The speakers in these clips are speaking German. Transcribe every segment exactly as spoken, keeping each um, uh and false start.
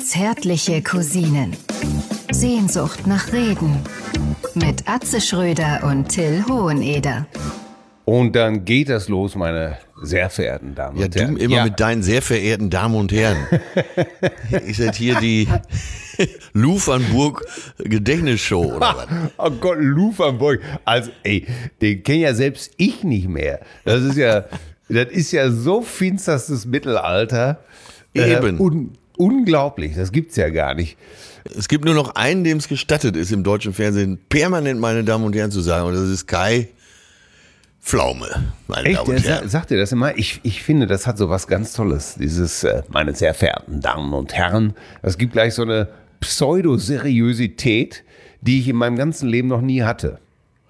Zärtliche Cousinen. Sehnsucht nach Reden. Mit Atze Schröder und Till Hoheneder. Und dann geht das los, meine sehr verehrten Damen ja, und Herren. Du immer ja. mit deinen sehr verehrten Damen und Herren. Ist das hier die Lufernburg Gedächtnisshow oder was? Oh Gott, Lufernburg. Also, ey, den kenne ja selbst ich nicht mehr. Das ist ja, das ist ja so finsterstes Mittelalter. Eben. Äh, un, unglaublich, das gibt's ja gar nicht. Es gibt nur noch einen, dem es gestattet ist, im deutschen Fernsehen permanent meine Damen und Herren zu sagen, und das ist Kai Pflaume, meine Echt? Damen und Der Herren. sa- sagt ihr das immer? Ich, ich finde, das hat so was ganz Tolles. Dieses, äh, meine sehr verehrten Damen und Herren, das gibt gleich so eine Pseudoseriosität, die ich in meinem ganzen Leben noch nie hatte.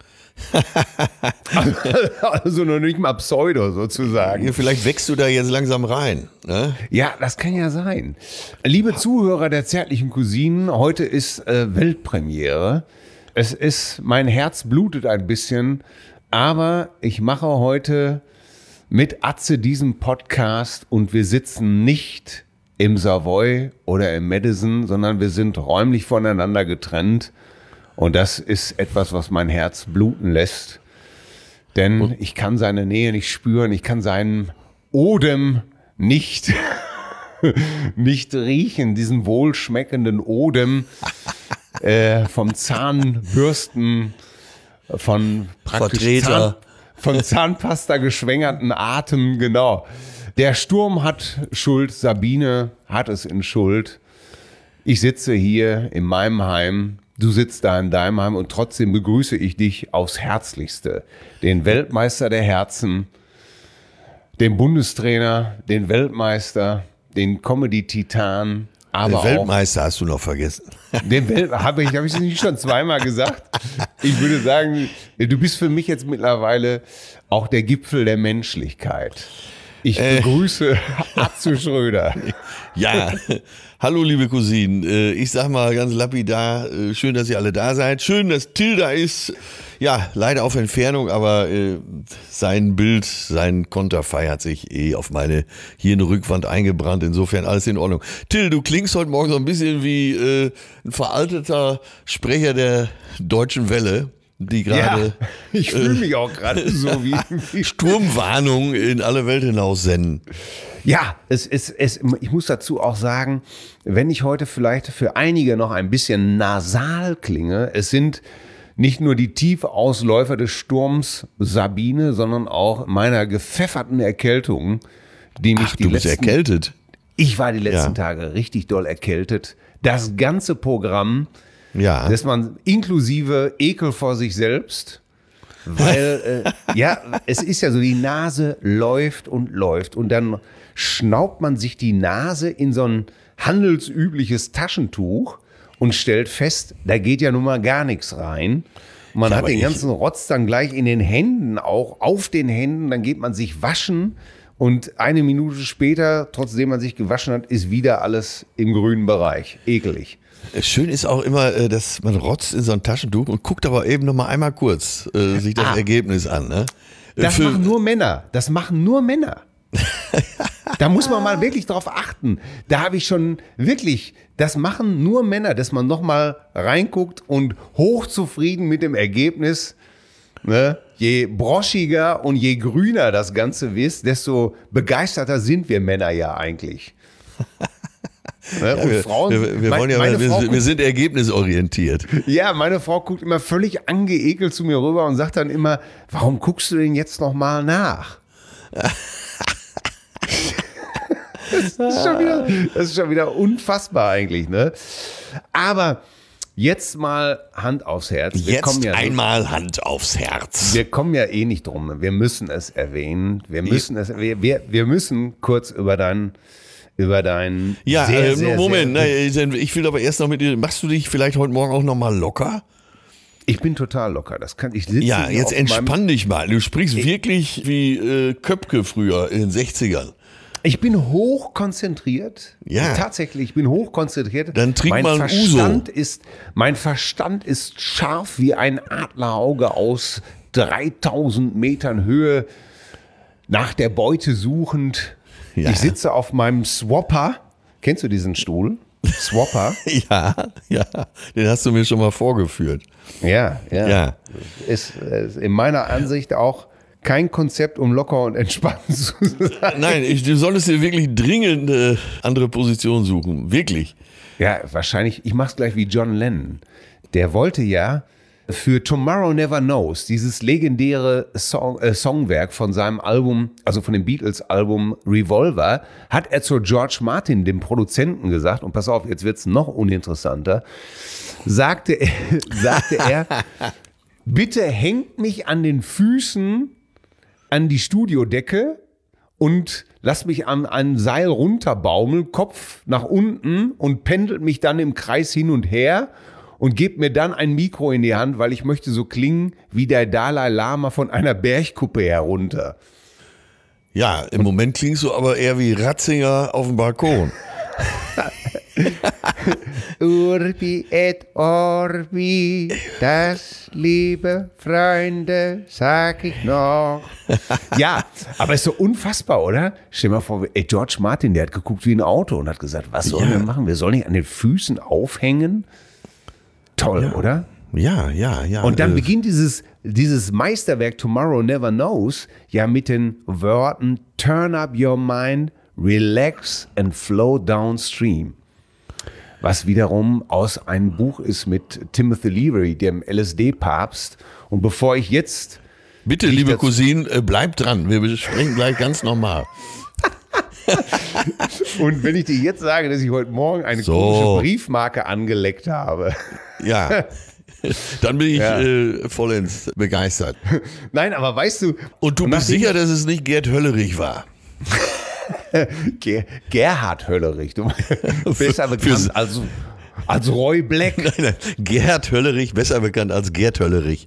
Also noch nicht mal Pseudo sozusagen. Ja, vielleicht wächst du da jetzt langsam rein. Ne? Ja, das kann ja sein. Liebe Zuhörer der zärtlichen Cousinen, heute ist äh, Weltpremiere. Es ist, mein Herz blutet ein bisschen, aber ich mache heute mit Atze diesen Podcast und wir sitzen nicht im Savoy oder im Madison, sondern wir sind räumlich voneinander getrennt. Und das ist etwas, was mein Herz bluten lässt. Denn ich kann seine Nähe nicht spüren, ich kann seinen Odem nicht, nicht riechen, diesen wohlschmeckenden Odem äh, vom Zahnbürsten, von praktisch Zahn, Vertreter. von Zahnpasta geschwängerten Atem, genau. Der Sturm hat Schuld, Sabine hat es in Schuld. Ich sitze hier in meinem Heim, du sitzt da in deinem Heim und trotzdem begrüße ich dich aufs Herzlichste. Den Weltmeister der Herzen, den Bundestrainer, den Weltmeister, den Comedy-Titan, aber Den Weltmeister hast du noch vergessen. auch den Welt, habe ich, habe ich es nicht schon zweimal gesagt? Ich würde sagen, du bist für mich jetzt mittlerweile auch der Gipfel der Menschlichkeit. Ich begrüße Atze Schröder. Ja, hallo liebe Cousinen. Äh, Ich sag mal ganz lapidar, äh, schön, dass ihr alle da seid. Schön, dass Till da ist. Ja, leider auf Entfernung, aber äh, sein Bild, sein Konterfei hat sich eh auf meine Hirnrückwand eingebrannt. Insofern alles in Ordnung. Till, du klingst heute Morgen so ein bisschen wie äh, ein veralteter Sprecher der Deutschen Welle, die gerade Ja, ich fühle mich auch gerade so wie, wie Sturmwarnung in alle Welt hinaus senden. Ja, es, es, es, ich muss dazu auch sagen, wenn ich heute vielleicht für einige noch ein bisschen nasal klinge, es sind nicht nur die Tiefausläufer des Sturms Sabine, sondern auch meiner gepfefferten Erkältung, die mich Ach, die du bist letzten, erkältet. Ich war die letzten Ja. Tage richtig doll erkältet. Das ganze Programm, Ja. dass man inklusive Ekel vor sich selbst, weil äh, ja, es ist ja so, die Nase läuft und läuft und dann schnaubt man sich die Nase in so ein handelsübliches Taschentuch und stellt fest, da geht ja nun mal gar nichts rein. Und man Ja, hat aber den ich- ganzen Rotz dann gleich in den Händen auch, auf den Händen, dann geht man sich waschen und eine Minute später, trotzdem man sich gewaschen hat, ist wieder alles im grünen Bereich. Ekelig. Schön ist auch immer, äh, dass man rotzt in so ein Taschentuch und guckt aber eben noch mal einmal kurz äh, sich das Ah. Ergebnis an. Ne? Äh, Das für- machen nur Männer. Das machen nur Männer. Da muss man mal wirklich drauf achten. Da habe ich schon wirklich, das machen nur Männer, dass man noch mal reinguckt und hochzufrieden mit dem Ergebnis. Ne? Je broschiger und je grüner das Ganze ist, desto begeisterter sind wir Männer ja eigentlich. Ne? Und wir, Frauen, wir, wir, mein- wollen ja, meine wir, Frau wir guckt- sind ergebnisorientiert. Ja, meine Frau guckt immer völlig angeekelt zu mir rüber und sagt dann immer, warum guckst du denn jetzt noch mal nach? Das ist, schon wieder, das ist schon wieder unfassbar eigentlich, ne? Aber jetzt mal Hand aufs Herz. Wir Jetzt kommen ja, einmal Hand aufs Herz. wir kommen ja eh nicht drum. Wir müssen es erwähnen. Wir müssen es, wir, wir, wir müssen kurz über deinen, über deinen Ja, sehr, äh, sehr, Moment, sehr, nein, ich will aber erst noch mit dir, machst du dich vielleicht heute Morgen auch noch mal locker? ich bin total locker. Das kann ich sitze Ja, hier jetzt auf meinem- entspann dich mal. Du sprichst wirklich wie äh, Köpke früher in den sechzigern. Ich bin hoch konzentriert. Ja. Tatsächlich, ich bin hoch konzentriert. Dann trink mein mal ein Verstand Uso. ist, mein Verstand ist scharf wie ein Adlerauge aus dreitausend Metern Höhe, nach der Beute suchend. Ja. Ich sitze auf meinem Swapper. Kennst du diesen Stuhl? Swapper. Ja, ja, den hast du mir schon mal vorgeführt. Ja, ja. Ja. Ist, ist in meiner Ansicht auch kein Konzept, um locker und entspannt zu sein. Nein, ich, du solltest dir wirklich dringend eine andere Position suchen. Wirklich. Ja, wahrscheinlich, ich mach's gleich wie John Lennon. Der wollte ja für Tomorrow Never Knows, dieses legendäre Song, äh, Songwerk von seinem Album, also von dem Beatles-Album Revolver, hat er zu George Martin, dem Produzenten, gesagt, und pass auf, jetzt wird's noch uninteressanter, sagte er, sagte er bitte hängt mich an den Füßen an die Studiodecke und lasst mich an ein Seil runterbaumeln, Kopf nach unten und pendelt mich dann im Kreis hin und her und gebt mir dann ein Mikro in die Hand, weil ich möchte so klingen wie der Dalai Lama von einer Bergkuppe herunter. Ja, im Moment klingst du aber eher wie Ratzinger auf dem Balkon. Urbi et Orbi, das, liebe Freunde, sag ich noch. Ja, aber ist so unfassbar, oder? Stell dir mal vor, ey, George Martin, der hat geguckt wie ein Auto und hat gesagt, was sollen Ja. wir machen? Wir sollen nicht an den Füßen aufhängen? Toll, Ja. oder? Ja, ja, ja. Und dann äh, beginnt dieses, dieses Meisterwerk Tomorrow Never Knows ja mit den Worten Turn up your mind, relax and flow downstream. Was wiederum aus einem Buch ist mit Timothy Leary, dem L S D-Papst. Und bevor ich jetzt... Bitte, ich liebe dazu- Cousine, äh, bleib dran. Wir besprechen gleich ganz normal. Und wenn ich dir jetzt sage, dass ich heute Morgen eine So. komische Briefmarke angeleckt habe. Ja. Dann bin ich Ja. äh, vollends begeistert. Nein, aber weißt du... Und du bist nachdem- sicher, dass es nicht Gerd Höllerich war? Ger Gerhard Höllerich. Du bist aber Für- bekannt als, als Roy Black. Nein, nein, Gerd Höllerich, besser bekannt als Gerd Höllerich.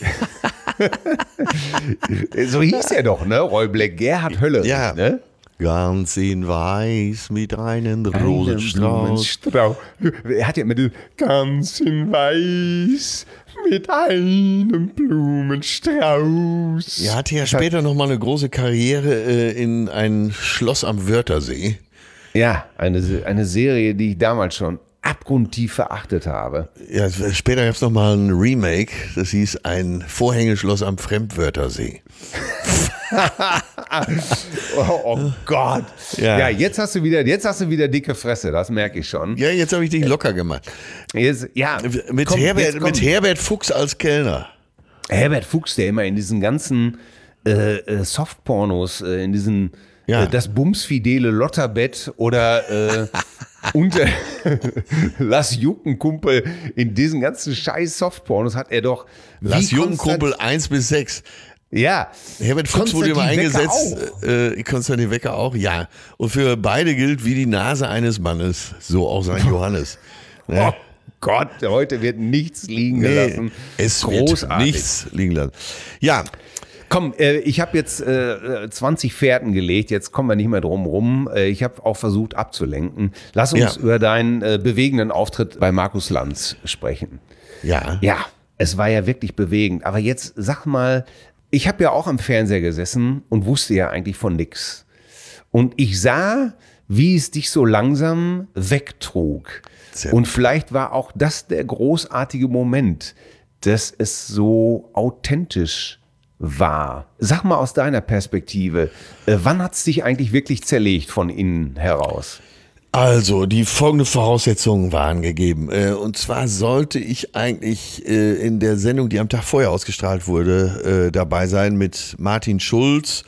So hieß er doch, ne? Roy Black, Gerhard Höllerich, Ja. ne? Ganz in weiß mit einem Rosenstrauß. Strauß. Er hat ja mit dem ganz in weiß mit einem Blumenstrauß. Er hatte ja später nochmal eine große Karriere äh, in ein Schloss am Wörthersee. Ja, eine, eine Serie, die ich damals schon abgrundtief verachtet habe. Ja, später gab es nochmal ein Remake, das hieß ein Vorhängeschloss am Fremdwörthersee. Oh, oh Gott. Ja. Ja. jetzt hast du wieder, jetzt hast du wieder dicke Fresse, das merke ich schon. Ja, jetzt habe ich dich locker gemacht. Jetzt, ja, Mit, komm, Herbert, jetzt komm. mit Herbert Fuchs als Kellner. Herbert Fuchs, der immer in diesen ganzen äh, äh, Softpornos, äh, in diesen Ja. äh, das bumsfidele Lotterbett oder äh, unter Lass Jucken Kumpel, in diesen ganzen scheiß Softpornos hat er doch Lass wie jungen Konstant- Kumpel eins bis sechs. Ja, Herbert Fuchs wurde immer Konstantin Wecker eingesetzt. auch. Äh, Konstantin Wecker auch, ja. Und für beide gilt wie die Nase eines Mannes, so auch Sankt Johannes. Ne? Oh Gott, heute wird nichts liegen gelassen. es Großartig. wird nichts liegen lassen. Ja, Komm, äh, ich habe jetzt äh, zwanzig Fährten gelegt, jetzt kommen wir nicht mehr drum rum. Äh, ich habe auch versucht abzulenken. Lass uns Ja. über deinen äh, bewegenden Auftritt bei Markus Lanz sprechen. ja. Ja, es war ja wirklich bewegend. Aber jetzt sag mal, ich habe ja auch am Fernseher gesessen und wusste ja eigentlich von nix. Und ich sah, wie es dich so langsam wegtrug. Sehr Und vielleicht war auch das der großartige Moment, dass es so authentisch war. Sag mal aus deiner Perspektive, äh, wann hat es dich eigentlich wirklich zerlegt von innen heraus? Also, die folgenden Voraussetzungen waren gegeben. Äh, Und zwar sollte ich eigentlich äh, in der Sendung, die am Tag vorher ausgestrahlt wurde, äh, dabei sein mit Martin Schulz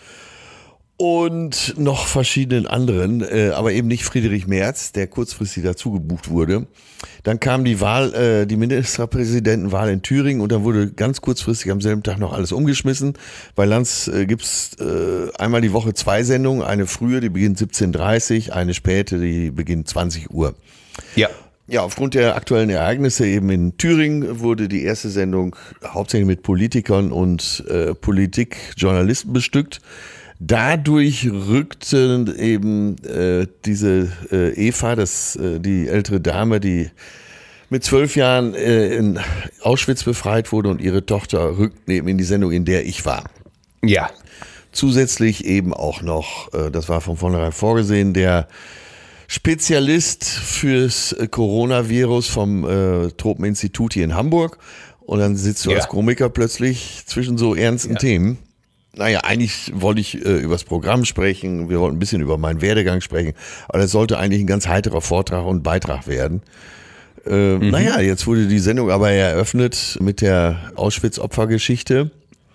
und noch verschiedenen anderen, äh, aber eben nicht Friedrich Merz, der kurzfristig dazu gebucht wurde. Dann kam die Wahl, äh, die Ministerpräsidentenwahl in Thüringen und dann wurde ganz kurzfristig am selben Tag noch alles umgeschmissen. Bei Lanz äh, gibt's äh, einmal die Woche zwei Sendungen, eine frühe, die beginnt siebzehn Uhr dreißig, eine späte, die beginnt zwanzig Uhr. Ja. Ja, aufgrund der aktuellen Ereignisse eben in Thüringen wurde die erste Sendung hauptsächlich mit Politikern und äh, Politikjournalisten bestückt. Dadurch rückten eben äh, diese äh, Eva, das, äh, die ältere Dame, die mit zwölf Jahren äh, in Auschwitz befreit wurde, und ihre Tochter rückten eben in die Sendung, in der ich war. Ja. Zusätzlich eben auch noch, äh, das war von vornherein vorgesehen, der Spezialist fürs Coronavirus vom äh, Tropeninstitut hier in Hamburg. Und dann sitzt du ja. als Komiker plötzlich zwischen so ernsten ja. Themen. Naja, eigentlich wollte ich äh, über das Programm sprechen, wir wollten ein bisschen über meinen Werdegang sprechen, aber das sollte eigentlich ein ganz heiterer Vortrag und Beitrag werden. Äh, mhm. Naja, jetzt wurde die Sendung aber eröffnet mit der Auschwitz-Opfergeschichte.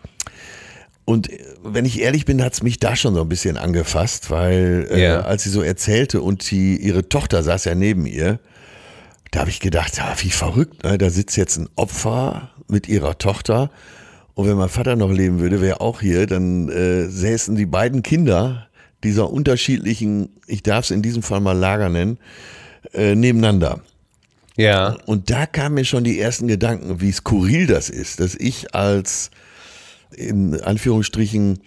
Und wenn ich ehrlich bin, hat es mich da schon so ein bisschen angefasst, weil äh, ja. als sie so erzählte und die, ihre Tochter saß ja neben ihr, da habe ich gedacht, ja, wie verrückt, ne? Da sitzt jetzt ein Opfer mit ihrer Tochter und wenn mein Vater noch leben würde, wäre auch hier, dann äh, säßen die beiden Kinder dieser unterschiedlichen, ich darf es in diesem Fall mal Lager nennen, äh, nebeneinander. Ja. Und da kamen mir schon die ersten Gedanken, wie skurril das ist, dass ich als in Anführungsstrichen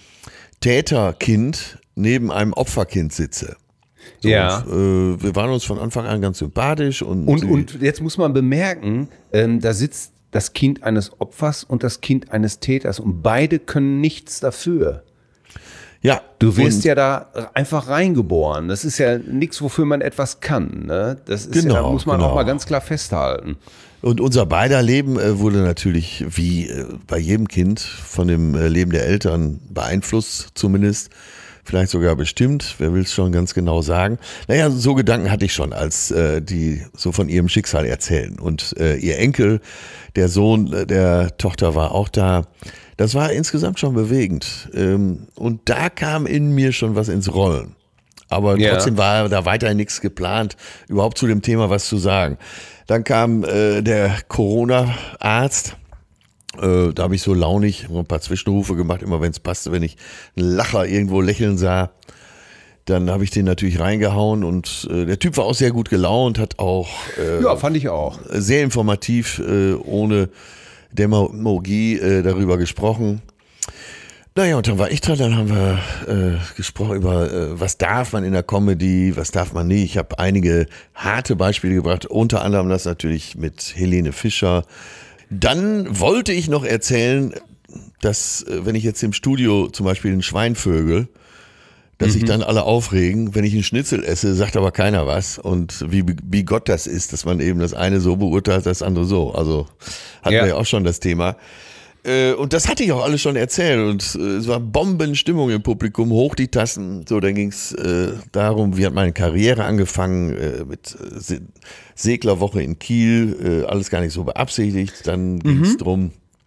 Täterkind neben einem Opferkind sitze. So, ja. Und, äh, wir waren uns von Anfang an ganz sympathisch. Und, und, und jetzt muss man bemerken, ähm, da sitzt das Kind eines Opfers und das Kind eines Täters und beide können nichts dafür. Ja. Du wirst ja da einfach reingeboren. Das ist ja nichts, wofür man etwas kann. Ne? Das ist genau, ja, muss man genau. auch mal ganz klar festhalten. Und unser beider Leben äh, wurde natürlich wie äh, bei jedem Kind von dem äh, Leben der Eltern beeinflusst zumindest. Vielleicht sogar bestimmt, wer will es schon ganz genau sagen. Naja, so Gedanken hatte ich schon, als äh, die so von ihrem Schicksal erzählen. Und äh, ihr Enkel, der Sohn äh, der Tochter war auch da. Das war insgesamt schon bewegend. Ähm, und da kam in mir schon was ins Rollen. Aber ja. trotzdem war da weiterhin nichts geplant, überhaupt zu dem Thema was zu sagen. Dann kam äh, der Corona-Arzt. Äh, da habe ich so launig ein paar Zwischenrufe gemacht, immer wenn es passte, wenn ich einen Lacher irgendwo lächeln sah. Dann habe ich den natürlich reingehauen und äh, der Typ war auch sehr gut gelaunt, hat auch äh, ja, fand ich auch. Sehr informativ, äh, ohne Demagogie äh, darüber gesprochen. Naja, und dann war ich dran, dann haben wir äh, gesprochen über, äh, was darf man in der Comedy, was darf man nicht. Ich habe einige harte Beispiele gebracht, unter anderem das natürlich mit Helene Fischer. Dann wollte ich noch erzählen, dass, äh, wenn ich jetzt im Studio zum Beispiel einen Schweinvögel, dass mhm. sich dann alle aufregen, wenn ich einen Schnitzel esse, sagt aber keiner was. Und wie, wie Gott das ist, dass man eben das eine so beurteilt, das andere so. Also hatten ja. wir ja auch schon das Thema. Und das hatte ich auch alles schon erzählt und es war Bombenstimmung im Publikum, hoch die Tassen. So, dann ging es äh, darum, wie hat meine Karriere angefangen äh, mit Se- Seglerwoche in Kiel, äh, alles gar nicht so beabsichtigt. Dann ging es mhm. drum,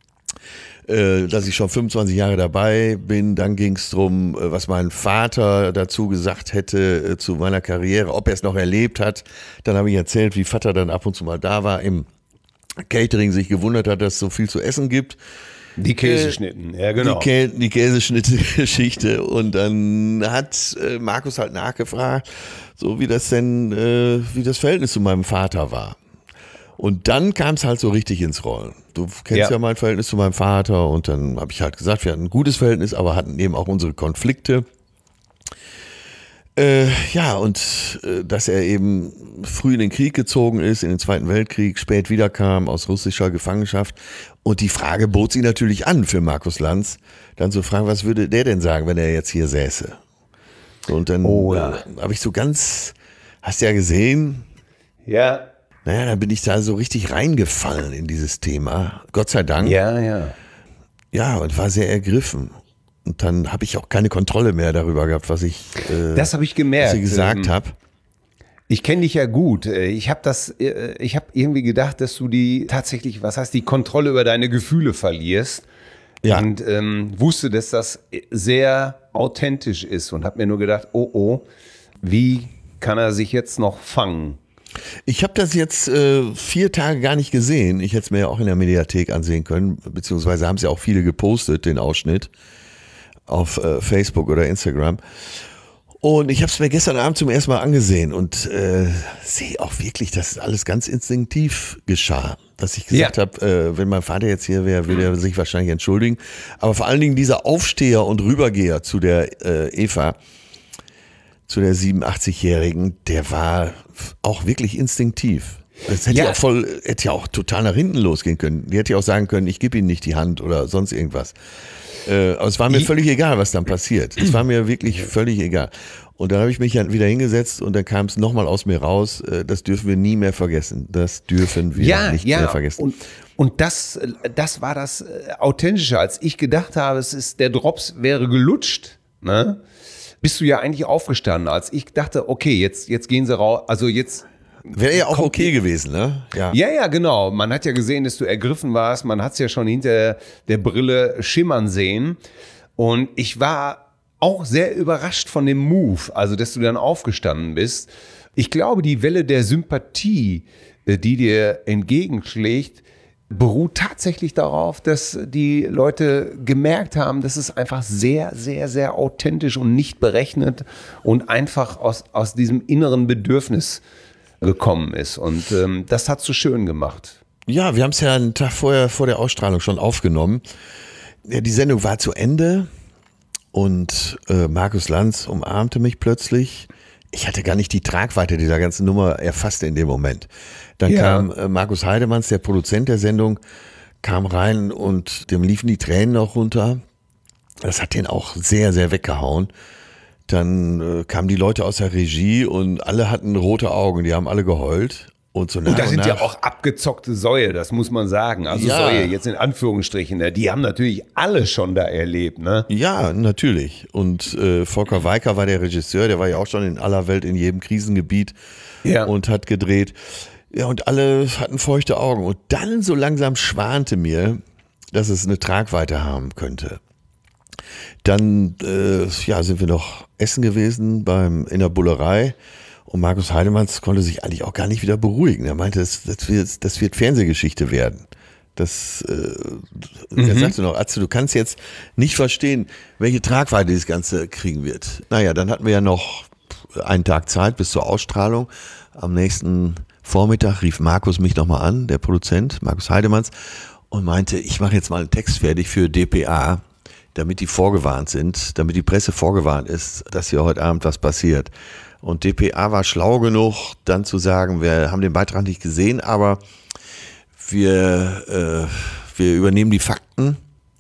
äh, dass ich schon fünfundzwanzig Jahre dabei bin. Dann ging es drum, äh, was mein Vater dazu gesagt hätte äh, zu meiner Karriere, ob er es noch erlebt hat. Dann habe ich erzählt, wie Vater dann ab und zu mal da war im Catering, sich gewundert hat, dass es so viel zu essen gibt. Die Käseschnitten, äh, ja genau. Die, Kä- die Käseschnitte-Geschichte. Und dann hat äh, Markus halt nachgefragt, so wie das denn, äh, wie das Verhältnis zu meinem Vater war. Und dann kam es halt so richtig ins Rollen. Du kennst ja, ja mein Verhältnis zu meinem Vater und dann habe ich halt gesagt, wir hatten ein gutes Verhältnis, aber hatten eben auch unsere Konflikte. Äh, ja, und äh, dass er eben früh in den Krieg gezogen ist, in den Zweiten Weltkrieg, spät wiederkam aus russischer Gefangenschaft. Und die Frage bot sich natürlich an für Markus Lanz, dann zu fragen, was würde der denn sagen, wenn er jetzt hier säße? So, und dann oh, ja. äh, habe ich so ganz, hast du ja gesehen? Ja. Naja, dann bin ich da so richtig reingefallen in dieses Thema. Gott sei Dank. Ja, ja. Ja, und war sehr ergriffen. Und dann habe ich auch keine Kontrolle mehr darüber gehabt, was ich, äh, das habe ich gemerkt, was ich gesagt ähm, habe. Ich kenne dich ja gut. Ich habe das, ich habe irgendwie gedacht, dass du die tatsächlich, was heißt, die Kontrolle über deine Gefühle verlierst. Ja. Und ähm, wusste, dass das sehr authentisch ist und habe mir nur gedacht, oh oh, wie kann er sich jetzt noch fangen? Ich habe das jetzt äh, vier Tage gar nicht gesehen. Ich hätte es mir ja auch in der Mediathek ansehen können, beziehungsweise haben es ja auch viele gepostet, den Ausschnitt auf äh, Facebook oder Instagram. Und ich habe es mir gestern Abend zum ersten Mal angesehen und äh, sehe auch wirklich, dass alles ganz instinktiv geschah. Dass ich gesagt ja. habe, äh, wenn mein Vater jetzt hier wäre, würde er sich wahrscheinlich entschuldigen. Aber vor allen Dingen dieser Aufsteher und Rübergeher zu der äh, Eva, zu der siebenundachtzig-Jährigen, der war auch wirklich instinktiv. Das hätte ja. ja auch voll, hätte ja auch total nach hinten losgehen können. Die hätte ja auch sagen können, ich gebe ihm nicht die Hand oder sonst irgendwas. Äh, aber es war mir völlig egal, was dann passiert. Es war mir wirklich völlig egal. Und dann habe ich mich ja wieder hingesetzt und dann kam es nochmal aus mir raus, das dürfen wir nie mehr vergessen. Das dürfen wir ja, nicht ja. mehr vergessen. Und, und das, das war das Authentische. Als ich gedacht habe, es ist, der Drops wäre gelutscht, ne? Bist du ja eigentlich aufgestanden. Als ich dachte, okay, jetzt, jetzt gehen sie raus, also jetzt... Wäre ja auch okay gewesen, ne? Ja. ja, ja, genau. Man hat ja gesehen, dass du ergriffen warst. Man hat es ja schon hinter der Brille schimmern sehen. Und ich war auch sehr überrascht von dem Move, also dass du dann aufgestanden bist. Ich glaube, die Welle der Sympathie, die dir entgegenschlägt, beruht tatsächlich darauf, dass die Leute gemerkt haben, dass es einfach sehr, sehr, sehr authentisch und nicht berechnet und einfach aus, aus diesem inneren Bedürfnis gekommen ist. Und ähm, das hat so schön gemacht. Ja, wir haben es ja einen Tag vorher, vor der Ausstrahlung schon aufgenommen. Ja, die Sendung war zu Ende. Und äh, Markus Lanz umarmte mich plötzlich. Ich hatte gar nicht die Tragweite dieser ganzen Nummer erfasst in dem Moment. Dann ja. kam äh, Markus Heidemanns, der Produzent der Sendung, kam rein und dem liefen die Tränen auch runter. Das hat den auch sehr, sehr weggehauen. Dann äh, kamen die Leute aus der Regie und alle hatten rote Augen, die haben alle geheult. Und, so nach und da sind nach, ja auch abgezockte Säue, das muss man sagen. Also ja. Säue, jetzt in Anführungsstrichen, ne? Die haben natürlich alle schon da erlebt, ne? Ja, natürlich. Und äh, Volker Weicker war der Regisseur, der war ja auch schon in aller Welt in jedem Krisengebiet ja. und hat gedreht. Ja, und alle hatten feuchte Augen. Und dann so langsam schwante mir, dass es eine Tragweite haben könnte. Dann äh, ja, sind wir noch essen gewesen beim, in der Bullerei. Und Markus Heidemanns konnte sich eigentlich auch gar nicht wieder beruhigen. Er meinte, das, das, wird, das wird Fernsehgeschichte werden. Das, äh, mhm. Er sagte noch, Atze, du kannst jetzt nicht verstehen, welche Tragweite das Ganze kriegen wird. Naja, dann hatten wir ja noch einen Tag Zeit bis zur Ausstrahlung. Am nächsten Vormittag rief Markus mich nochmal an, der Produzent, Markus Heidemanns, und meinte, ich mache jetzt mal einen Text fertig für D P A, damit die vorgewarnt sind, damit die Presse vorgewarnt ist, dass hier heute Abend was passiert. Und D P A war schlau genug, dann zu sagen, wir haben den Beitrag nicht gesehen, aber wir, äh, wir übernehmen die Fakten.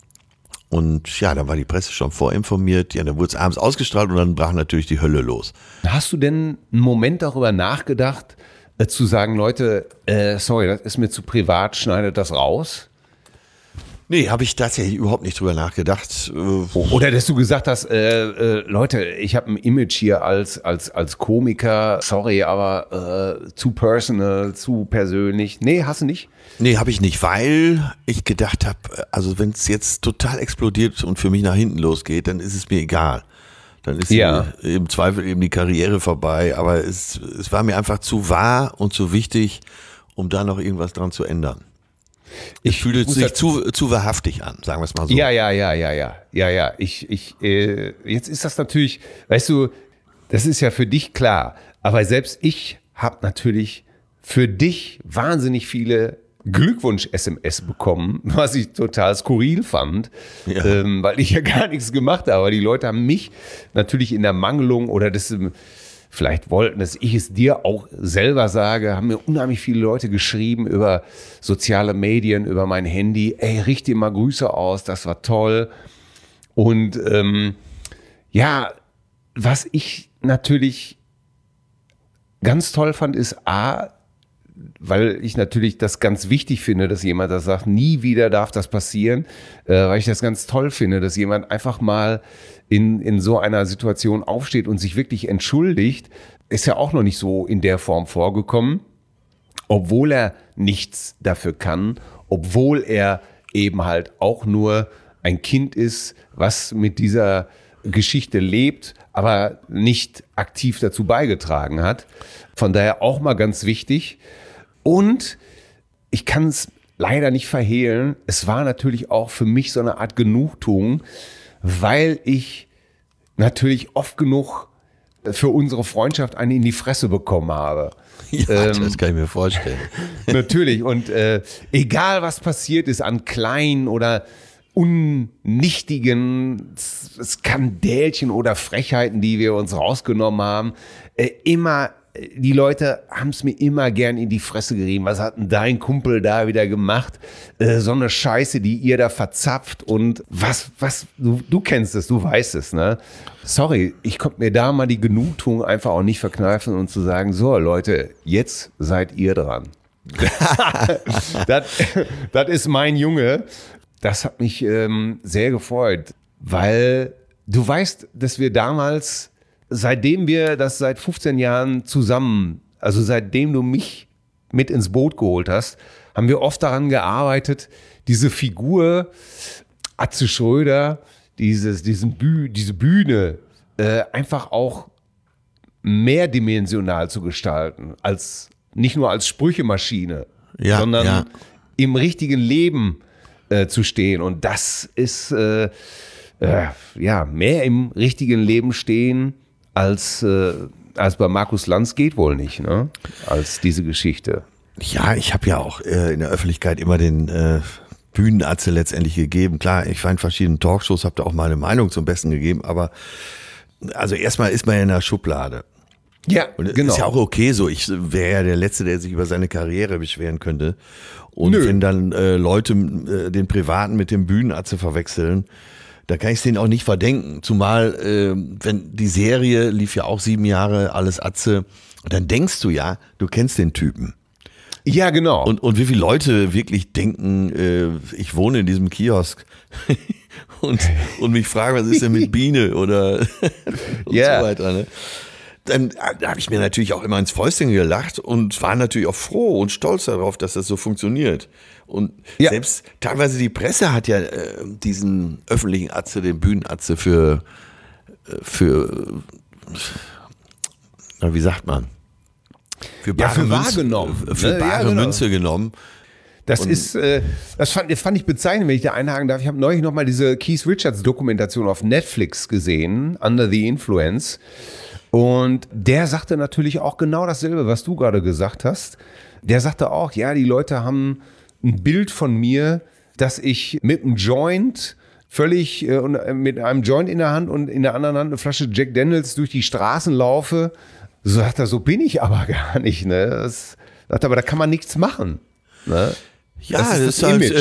Und ja, dann war die Presse schon vorinformiert. Ja, dann wurde es abends ausgestrahlt und dann brach natürlich die Hölle los. Hast du denn einen Moment darüber nachgedacht, äh, zu sagen, Leute, äh, sorry, das ist mir zu privat, schneidet das raus? Nee, habe ich tatsächlich überhaupt nicht drüber nachgedacht. Oder dass du gesagt hast, äh, äh, Leute, ich habe ein Image hier als, als, als Komiker, sorry, aber äh, zu personal, zu persönlich. Nee, hast du nicht? Nee, habe ich nicht, weil ich gedacht habe, also wenn es jetzt total explodiert und für mich nach hinten losgeht, dann ist es mir egal. Dann ist ja. im Zweifel eben die Karriere vorbei. Aber es, es war mir einfach zu wahr und zu wichtig, um da noch irgendwas dran zu ändern. Ich fühle es sich zu, zu wahrhaftig an, sagen wir es mal so. Ja, ja, ja, ja, ja, ja, ja. Ich, ich, äh, jetzt ist das natürlich, weißt du, das ist ja für dich klar. Aber selbst ich habe natürlich für dich wahnsinnig viele Glückwunsch-S M S bekommen, was ich total skurril fand, ja. ähm, weil ich ja gar nichts gemacht habe. Aber die Leute haben mich natürlich in der Mangelung oder das vielleicht wollten, dass ich es dir auch selber sage, haben mir unheimlich viele Leute geschrieben über soziale Medien, über mein Handy. Ey, richte dir mal Grüße aus, das war toll. Und ähm, ja, was ich natürlich ganz toll fand, ist A, weil ich natürlich das ganz wichtig finde, dass jemand das sagt, nie wieder darf das passieren, äh, weil ich das ganz toll finde, dass jemand einfach mal in, in so einer Situation aufsteht und sich wirklich entschuldigt, ist ja auch noch nicht so in der Form vorgekommen, obwohl er nichts dafür kann, obwohl er eben halt auch nur ein Kind ist, was mit dieser Geschichte lebt, aber nicht aktiv dazu beigetragen hat. Von daher auch mal ganz wichtig. Und ich kann es leider nicht verhehlen, es war natürlich auch für mich so eine Art Genugtuung, weil ich natürlich oft genug für unsere Freundschaft eine in die Fresse bekommen habe. Ja, ähm, das kann ich mir vorstellen. Natürlich. Und äh, egal, was passiert ist an kleinen oder unnichtigen Skandälchen oder Frechheiten, die wir uns rausgenommen haben, äh, immer die Leute haben es mir immer gern in die Fresse gerieben. Was hat denn dein Kumpel da wieder gemacht? Äh, so eine Scheiße, die ihr da verzapft und was, was, du, du kennst es, du weißt es, ne? Sorry, ich konnte mir da mal die Genugtuung einfach auch nicht verkneifen und zu sagen, so Leute, jetzt seid ihr dran. das, das ist mein Junge. Das hat mich ähm, sehr gefreut, weil du weißt, dass wir damals, seitdem wir das seit fünfzehn Jahren zusammen, also seitdem du mich mit ins Boot geholt hast, haben wir oft daran gearbeitet, diese Figur Atze Schröder, dieses, diesen Büh, diese Bühne äh, einfach auch mehrdimensional zu gestalten, als nicht nur als Sprüchemaschine, ja, sondern ja. im richtigen Leben äh, zu stehen. Und das ist äh, äh, ja mehr im richtigen Leben stehen als, äh, als bei Markus Lanz geht wohl nicht, ne? Als diese Geschichte. Ja, ich habe ja auch äh, in der Öffentlichkeit immer den äh, Bühnenatze letztendlich gegeben. Klar, ich war in verschiedenen Talkshows, habe da auch meine Meinung zum Besten gegeben, aber also erstmal ist man ja in der Schublade. Ja, und genau. Ist ja auch okay so. Ich wäre ja der Letzte, der sich über seine Karriere beschweren könnte. Und Nö. wenn dann äh, Leute äh, den Privaten mit dem Bühnenatze verwechseln, da kann ich es denen auch nicht verdenken. Zumal, äh, wenn die Serie lief ja auch sieben Jahre, alles Atze, dann denkst du ja, du kennst den Typen. Ja, genau. Und, und wie viele Leute wirklich denken, äh, ich wohne in diesem Kiosk und, und mich fragen, was ist denn mit Biene oder und yeah. so weiter, ne? Dann da habe ich mir natürlich auch immer ins Fäustchen gelacht und war natürlich auch froh und stolz darauf, dass das so funktioniert. Und ja. selbst teilweise die Presse hat ja äh, diesen öffentlichen Atze, den Bühnenatze für, äh, für na, wie sagt man? Für bare ja, für Münze, wahrgenommen. Für ne? bare ja, genau. Münze genommen. Das und ist, äh, das fand, das fand ich bezeichnend, wenn ich da einhaken darf. Ich habe neulich nochmal diese Keith Richards Dokumentation auf Netflix gesehen, Under the Influence. Und der sagte natürlich auch genau dasselbe, was du gerade gesagt hast. Der sagte auch, ja, die Leute haben ein Bild von mir, dass ich mit einem Joint völlig, äh, mit einem Joint in der Hand und in der anderen Hand eine Flasche Jack Daniels durch die Straßen laufe. So sagt er, so bin ich aber gar nicht. Ne? Das, sagt er, aber da kann man nichts machen. Ne? Ja, das ist, das ist halt,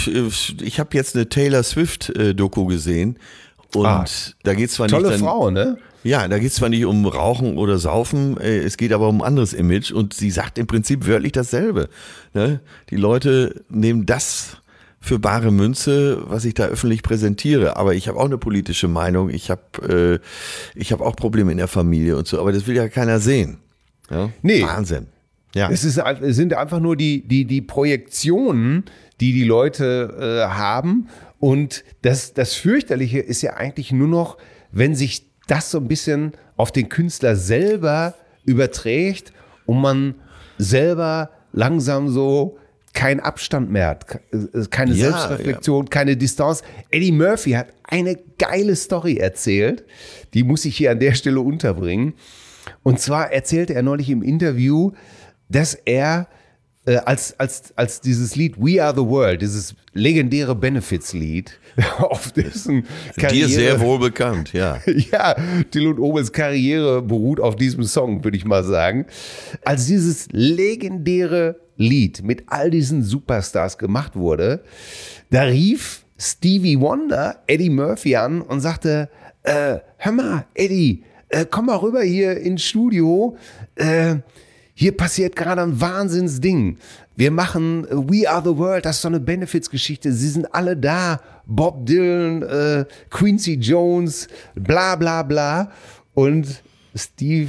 äh, ich habe jetzt eine Taylor Swift-Doku gesehen und ah, da geht es zwar tolle nicht... Tolle Frau, ne? Ja, da geht es zwar nicht um Rauchen oder Saufen, es geht aber um ein anderes Image und sie sagt im Prinzip wörtlich dasselbe. Ne? Die Leute nehmen das für bare Münze, was ich da öffentlich präsentiere, aber ich habe auch eine politische Meinung, ich habe äh, ich hab auch Probleme in der Familie und so, aber das will ja keiner sehen. Ja? Nee. Wahnsinn. Ja. Es, ist, es sind einfach nur die, die, die Projektionen, die die Leute äh, haben und das, das Fürchterliche ist ja eigentlich nur noch, wenn sich das so ein bisschen auf den Künstler selber überträgt und man selber langsam so keinen Abstand mehr hat, keine ja, Selbstreflexion, ja. keine Distanz. Eddie Murphy hat eine geile Story erzählt, die muss ich hier an der Stelle unterbringen. Und zwar erzählte er neulich im Interview, dass er äh, als, als, als dieses Lied We Are the World, dieses legendäre Benefits-Lied, auf dessen Karriere... Dir sehr wohl bekannt, ja. Ja, Till und Obels Karriere beruht auf diesem Song, würde ich mal sagen. Als dieses legendäre Lied mit all diesen Superstars gemacht wurde, da rief Stevie Wonder Eddie Murphy an und sagte, äh, hör mal, Eddie, äh, komm mal rüber hier ins Studio, äh, hier passiert gerade ein Wahnsinnsding. Wir machen We Are the World, das ist so eine Benefits-Geschichte. Sie sind alle da. Bob Dylan, äh, Quincy Jones, bla bla bla. Und Steve,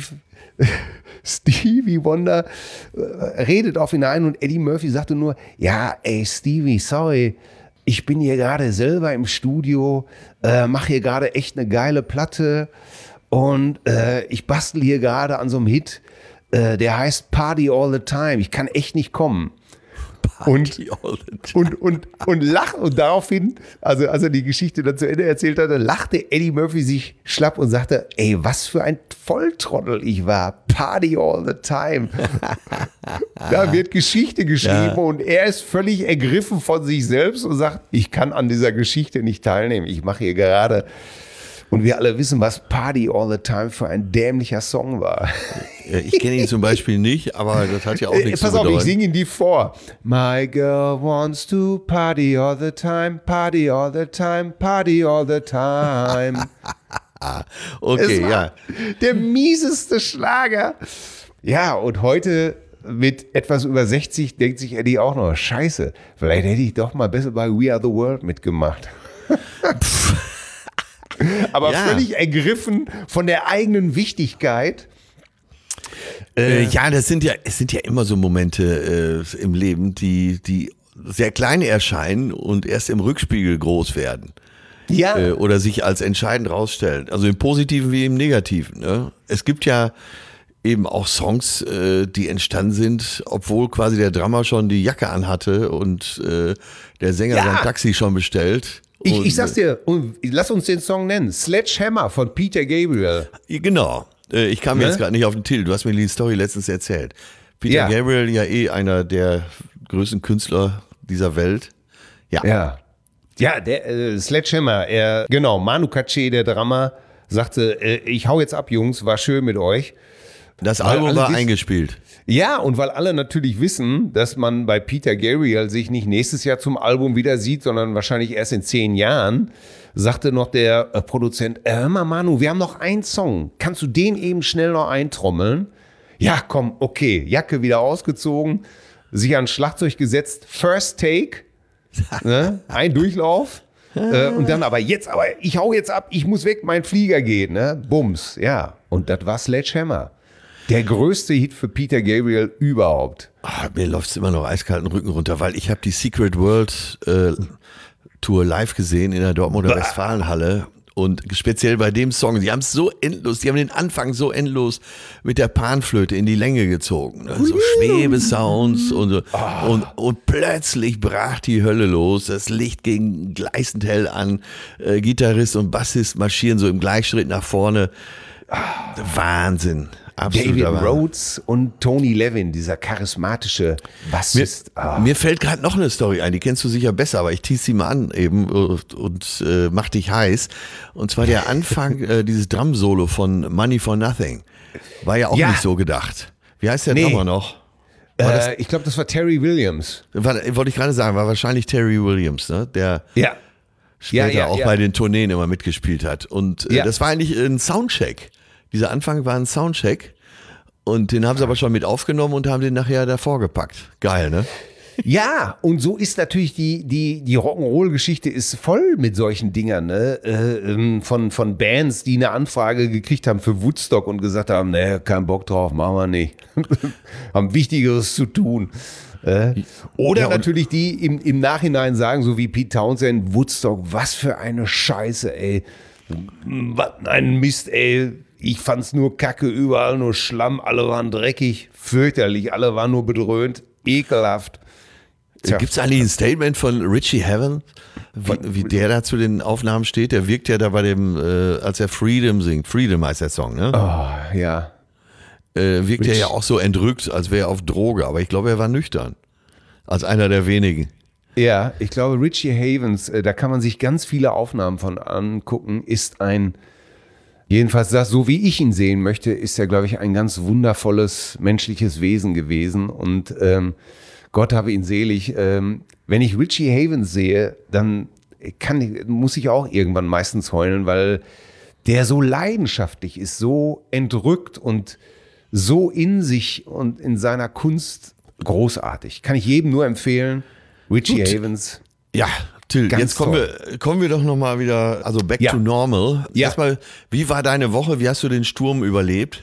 Stevie Wonder äh, redet auf ihn ein und Eddie Murphy sagte nur, ja, ey Stevie, sorry, ich bin hier gerade selber im Studio, äh, mache hier gerade echt eine geile Platte und äh, ich bastel hier gerade an so einem Hit. Der heißt Party All the Time. Ich kann echt nicht kommen. Party und, all the time. Und, und, und lacht und daraufhin, also als er die Geschichte dann zu Ende erzählt hatte, lachte Eddie Murphy sich schlapp und sagte, ey, was für ein Volltrottel ich war. Party all the time. Da wird Geschichte geschrieben ja. und er ist völlig ergriffen von sich selbst und sagt, ich kann an dieser Geschichte nicht teilnehmen. Ich mache hier gerade Und wir alle wissen, was Party All the Time für ein dämlicher Song war. Ja, ich kenne ihn zum Beispiel nicht, aber das hat ja auch nichts Pass zu auf, bedeuten. ich singe ihn die vor. My girl wants to party all the time, party all the time, party all the time. Okay, Es war ja. der mieseste Schlager. Ja, und heute mit etwas über sechzig denkt sich Eddie auch noch, scheiße, vielleicht hätte ich doch mal besser bei We Are the World mitgemacht. Aber Ja. völlig ergriffen von der eigenen Wichtigkeit. Äh, ja, das sind ja, es sind ja immer so Momente äh, im Leben, die, die sehr klein erscheinen und erst im Rückspiegel groß werden. Ja, Äh, oder sich als entscheidend rausstellen. Also im Positiven wie im Negativen. Ne? Es gibt ja eben auch Songs, äh, die entstanden sind, obwohl quasi der Drummer schon die Jacke anhatte und äh, der Sänger Ja. sein Taxi schon bestellt. ich, Und, ich sag's dir, und lass uns den Song nennen. Sledgehammer von Peter Gabriel. äh, Genau. Äh, ich kam Ne? jetzt gerade nicht auf den Titel. Du hast mir die Story letztens erzählt. Peter Ja. Gabriel, ja eh einer der größten Künstler dieser Welt. Ja. Ja. Ja, der äh, Sledgehammer, er, genau, Manu Katché, der Drummer, sagte, äh, ich hau jetzt ab, Jungs, war schön mit euch. Das Weil Album alle war wissen- eingespielt. Ja, und weil alle natürlich wissen, dass man bei Peter Gabriel sich nicht nächstes Jahr zum Album wieder sieht, sondern wahrscheinlich erst in zehn Jahren, sagte noch der äh, Produzent, äh, hör mal Manu, wir haben noch einen Song, kannst du den eben schnell noch eintrommeln? Ja, komm, okay, Jacke wieder ausgezogen, sich ans Schlagzeug gesetzt, First Take, ne? Ein Durchlauf. Äh, und dann aber jetzt, aber ich hau jetzt ab, ich muss weg, mein Flieger geht, ne? Bums, ja. Und das war Sledgehammer. Der größte Hit für Peter Gabriel überhaupt. Ah, mir läuft's immer noch eiskalten Rücken runter, weil ich habe die Secret World äh, Tour live gesehen in der Dortmunder Westfalenhalle. Und speziell bei dem Song, die haben es so endlos, die haben den Anfang so endlos mit der Panflöte in die Länge gezogen. Ne? So Schwebesounds und so. Und, und plötzlich brach die Hölle los. Das Licht ging gleißend hell an. Äh, Gitarrist und Bassist marschieren so im Gleichschritt nach vorne. Wahnsinn. Absoluter David Wahnsinn. Rhodes und Tony Levin, dieser charismatische Bassist. Ah. Mir fällt gerade noch eine Story ein, die kennst du sicher besser, aber ich tease sie mal an eben und, und äh, mach dich heiß. Und zwar der Anfang, äh, dieses Drum-Solo von Money for Nothing. War ja auch Ja. nicht so gedacht. Wie heißt der Nee. Drummer noch? War das, Äh, ich glaube, das war Terry Williams. war, wollte ich gerade sagen, war wahrscheinlich Terry Williams, ne? Der Ja. später Ja, ja, auch ja. bei den Tourneen immer mitgespielt hat. Und äh, Ja. das war eigentlich ein Soundcheck. Dieser Anfang war ein Soundcheck. Und den haben sie aber schon mit aufgenommen und haben den nachher davor gepackt. Geil, ne? Ja, und so ist natürlich die, die, die Rock'n'Roll-Geschichte ist voll mit solchen Dingern, ne? Äh, ähm, von, von Bands, die eine Anfrage gekriegt haben für Woodstock und gesagt haben, ne, kein Bock drauf, machen wir nicht. Haben Wichtigeres zu tun. Äh, oder Ja, und- natürlich die im, im Nachhinein sagen, so wie Pete Townsend, Woodstock, was für eine Scheiße, ey. Was ein Mist, ey. Ich fand's nur kacke, überall nur Schlamm, alle waren dreckig, fürchterlich, alle waren nur bedröhnt, ekelhaft. Tja. Gibt es eigentlich ein Statement von Richie Havens, wie, wie der da zu den Aufnahmen steht? Der wirkt ja da bei dem, äh, als er Freedom singt, Freedom heißt der Song, ne? Oh, ja. Äh, wirkt er Rich- ja auch so entrückt, als wäre er auf Droge, aber ich glaube, er war nüchtern. Als einer der wenigen. Ja, ich glaube, Richie Havens, äh, da kann man sich ganz viele Aufnahmen von angucken, ist ein, jedenfalls das, so wie ich ihn sehen möchte, ist er, glaube ich, ein ganz wundervolles menschliches Wesen gewesen und ähm, Gott habe ihn selig. Ähm, wenn ich Richie Havens sehe, dann kann ich, muss ich auch irgendwann meistens heulen, weil der so leidenschaftlich ist, so entrückt und so in sich und in seiner Kunst großartig. Kann ich jedem nur empfehlen. Richie Gut. Havens. Ja, Till, Ganz jetzt kommen toll. wir, kommen wir doch nochmal wieder, also back Ja. to normal. Ja. Erstmal, wie war deine Woche? Wie hast du den Sturm überlebt?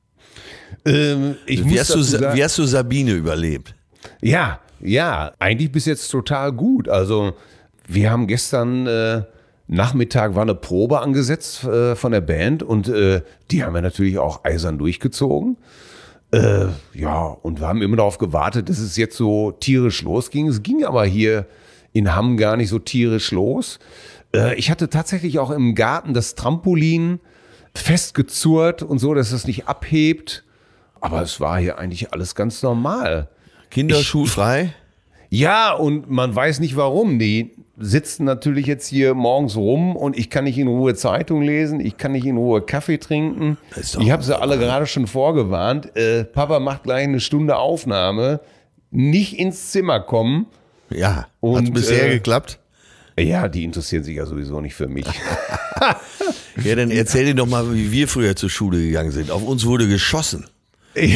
Ähm, ich Wie muss hast, du, dazu Sa- sagen, wie hast du Sabine überlebt? ja, ja, eigentlich bis jetzt total gut. Also wir haben gestern äh, Nachmittag war eine Probe angesetzt äh, von der Band und äh, die haben wir natürlich auch eisern durchgezogen. Äh, ja, und wir haben immer darauf gewartet, dass es jetzt so tierisch losging. Es ging aber hier in Hamm gar nicht so tierisch los. Äh, ich hatte tatsächlich auch im Garten das Trampolin festgezurrt und so, dass es nicht abhebt. Aber es war hier eigentlich alles ganz normal. Kinder schulfrei? Ja, und man weiß nicht warum. Die sitzen natürlich jetzt hier morgens rum und ich kann nicht in Ruhe Zeitung lesen, ich kann nicht in Ruhe Kaffee trinken. Ich habe sie alle gerade schon vorgewarnt. Äh, Papa macht gleich eine Stunde Aufnahme. Nicht ins Zimmer kommen. Ja, und hat bisher äh, geklappt? Ja, die interessieren sich ja sowieso nicht für mich. Ja, dann erzähl dir doch mal, wie wir früher zur Schule gegangen sind. Auf uns wurde geschossen. Ja.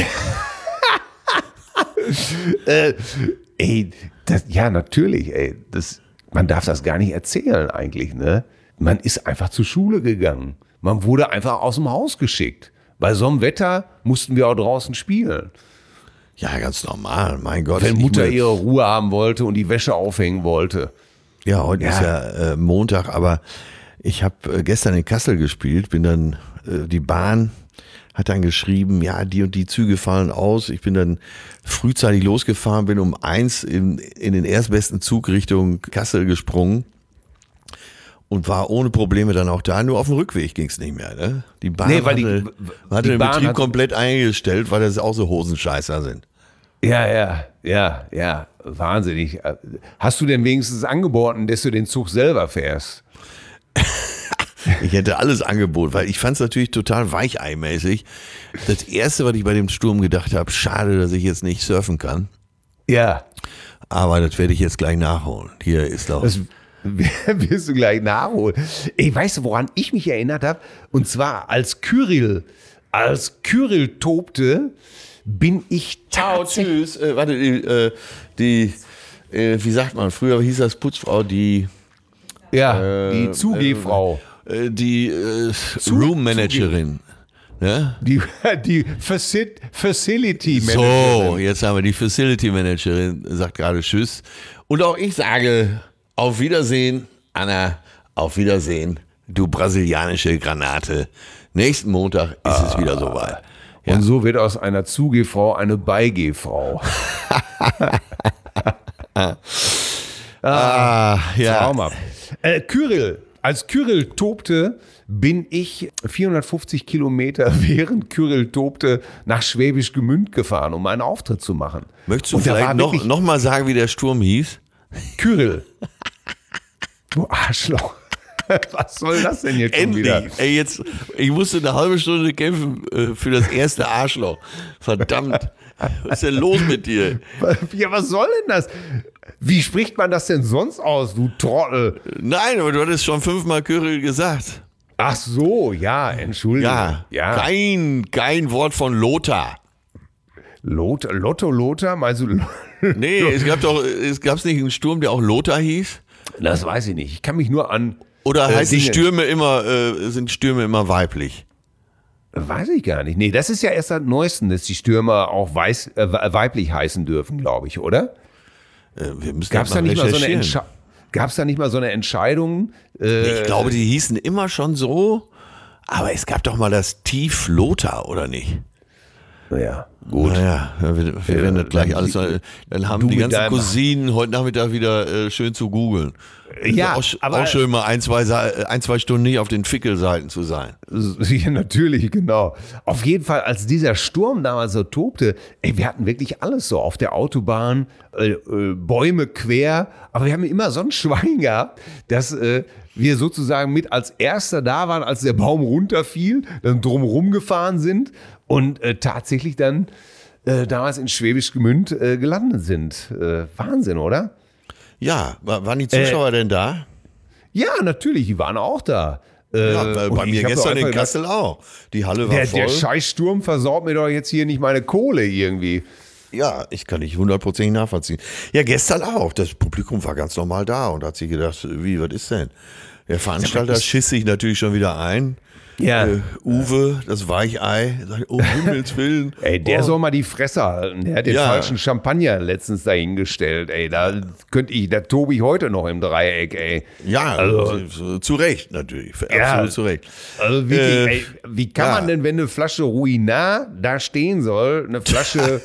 äh, ey, das, ja, natürlich, ey. Das, man darf das gar nicht erzählen eigentlich, ne? Man ist einfach zur Schule gegangen. Man wurde einfach aus dem Haus geschickt. Bei so einem Wetter mussten wir auch draußen spielen. Ja, ganz normal, mein Gott. Wenn Mutter ihre Ruhe haben wollte und die Wäsche aufhängen wollte. Ja, heute Ja. ist ja äh, Montag, aber ich habe äh, gestern in Kassel gespielt, bin dann, äh, die Bahn hat dann geschrieben, ja, die und die Züge fallen aus. Ich bin dann frühzeitig losgefahren, bin um eins in, in den erstbesten Zug Richtung Kassel gesprungen und war ohne Probleme dann auch da. Nur auf dem Rückweg ging es nicht mehr. Ne? Die Bahn Nee, weil die- hatte, hatte die den Bahn Betrieb hat- komplett eingestellt, weil das auch so Hosenscheißer sind. Ja, ja, ja, ja, wahnsinnig. Hast du denn wenigstens angeboten, dass du den Zug selber fährst? Ich hätte alles angeboten, weil ich fand es natürlich total weicheimäßig. Das Erste, was ich bei dem Sturm gedacht habe, schade, dass ich jetzt nicht surfen kann. Ja, Aber das werde ich jetzt gleich nachholen. Hier ist doch... das wirst du gleich nachholen. Ey, weißt du, woran ich mich erinnert habe? Und zwar als Kyrill, als Kyrill tobte, bin ich Ciao, tatsächlich... tschüss. Äh, warte, die, äh, die äh, wie sagt man, früher hieß das Putzfrau, die... Ja, die Zugehfrau. Äh, die äh, Room-Managerin. Ja? Die, die Faci- Facility So, Managerin. jetzt haben wir die Facility Managerin, sagt gerade Tschüss. Und auch ich sage auf Wiedersehen, Anna, auf Wiedersehen, du brasilianische Granate. Nächsten Montag ist Ah. es wieder soweit. Ja. Und so wird aus einer Zugehfrau eine Beigehfrau. Ah, ja. Traumhaft. Äh, Kyrill, als Kyrill tobte, bin ich vierhundertfünfzig Kilometer während Kyrill tobte nach Schwäbisch Gmünd gefahren, um einen Auftritt zu machen. Möchtest du Und da war vielleicht noch, wirklich noch mal sagen, wie der Sturm hieß? Kyrill. Du Arschloch. Was soll das denn jetzt schon Endlich. wieder? Ey, jetzt, ich musste eine halbe Stunde kämpfen äh, für das erste Arschloch. Verdammt. Was ist denn los mit dir? Ja, was soll denn das? Wie spricht man das denn sonst aus, du Trottel? Nein, aber du hattest schon fünfmal Kyrill gesagt. Ach so, ja, entschuldige. Ja, ja. Kein, kein Wort von Lothar. Lot, Lotto Lothar, meinst du? Nee, es gab doch, es gab's nicht einen Sturm, der auch Lothar hieß? Das weiß ich nicht. Ich kann mich nur an. Oder Äh, heißen Dinge- Stürme immer, äh, sind Stürme immer weiblich? Weiß ich gar nicht. Nee, das ist ja erst seit Neuesten, dass die Stürmer auch weiß, äh, weiblich heißen dürfen, glaube ich, oder? Äh, wir müssen Gab es das da, nicht mal so eine recherchieren. Entsche- Gab's da nicht mal so eine Entscheidung? Äh, Ich glaube, die hießen immer schon so, aber es gab doch mal das Tief Lothar, oder nicht? Naja, gut. Naja, wir, wir Ja, werden das gleich dann- alles. Dann du haben die mit ganzen deinem- Cousinen heute Nachmittag wieder äh, schön zu googeln. Ja, auch, sch- aber- auch schön mal ein zwei, Sa- ein, zwei Stunden nicht auf den Fickelseiten zu sein. Ja, natürlich, genau. Auf jeden Fall, als dieser Sturm damals so tobte, ey, wir hatten wirklich alles so auf der Autobahn, äh, äh, Bäume quer, aber wir haben immer so ein Schwein gehabt, dass äh, wir sozusagen mit als Erster da waren, als der Baum runterfiel, dann drumherum gefahren sind und äh, tatsächlich dann äh, damals in Schwäbisch Gmünd äh, gelandet sind. Äh, Wahnsinn, oder? Ja, wa- waren die Zuschauer denn da? Ja, natürlich, die waren auch da. Äh, Ja, bei, und bei ich mir hab gestern doch in einfach Kassel auch. Die Halle war Der, voll. der Scheißsturm versaut mir doch jetzt hier nicht meine Kohle irgendwie. Ja, ich kann nicht hundertprozentig nachvollziehen. Ja, gestern auch. Das Publikum war ganz normal da und hat sich gedacht, wie, was ist denn? Der Veranstalter Sag mal, ich- schiss sich natürlich schon wieder ein. Ja. Äh, Uwe, das Weichei, sagt, um Himmels Willen. Ey, der Oh. soll mal die Fresse halten. Der hat den Ja. falschen Champagner letztens dahingestellt. Ey, da könnte ich, da tobe ich heute noch im Dreieck, ey. Ja, Also- zu, zu Recht natürlich. Ja. Absolut zu Recht. Also wirklich, Äh, ey, wie kann ja. man denn, wenn eine Flasche Ruinart da stehen soll, eine Flasche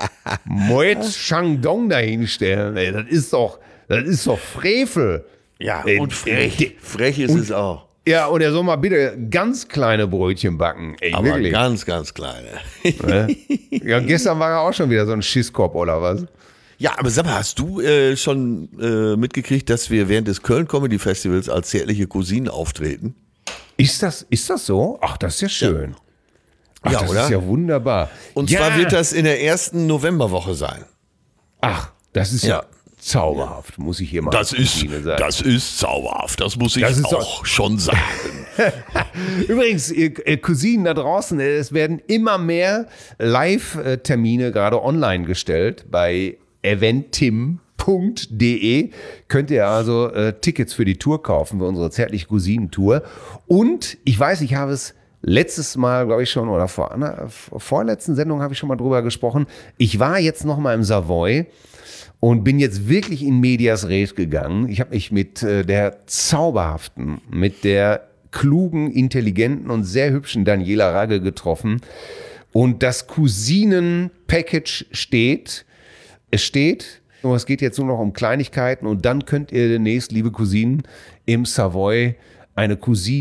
Moet Shandong dahinstellen? Ey, das ist doch, das ist doch Frevel. Ja, Ey, und frech. die- Frech ist es auch. Ja, und er soll mal bitte ganz kleine Brötchen backen. Ey, Aber wirklich. ganz, ganz kleine. Ne? Ja, gestern war er auch schon wieder so ein Schisskopf oder was? Ja, aber sag mal, hast du äh, schon äh, mitgekriegt, dass wir während des Köln Comedy Festivals als zärtliche Cousinen auftreten? Ist das, ist das so? Ach, das ist ja schön. Ach, Ja, das oder? ist ja wunderbar. Und ja. zwar wird das in der ersten Novemberwoche sein. Ach, das ist ja, Ja. zauberhaft, muss ich hier mal Das als ist, Cousine sagen. das ist zauberhaft, das muss ich Das ist auch schon sagen. Übrigens, ihr äh, Cousinen da draußen, äh, es werden immer mehr Live-Termine gerade online gestellt bei eventim punkt de. Könnt ihr also äh, Tickets für die Tour kaufen, für unsere zärtliche Cousinen-Tour. Und ich weiß, ich habe es letztes Mal, glaube ich schon, oder vor einer vorletzten Sendung habe ich schon mal drüber gesprochen. Ich war jetzt noch mal im Savoy und bin jetzt wirklich in medias res gegangen. Ich habe mich mit äh, der zauberhaften, mit der klugen, intelligenten und sehr hübschen Daniela Ragge getroffen. Und das Cousinen-Package steht. Es steht, nur es geht jetzt nur noch um Kleinigkeiten. Und dann könnt ihr demnächst, liebe Cousinen, im Savoy eine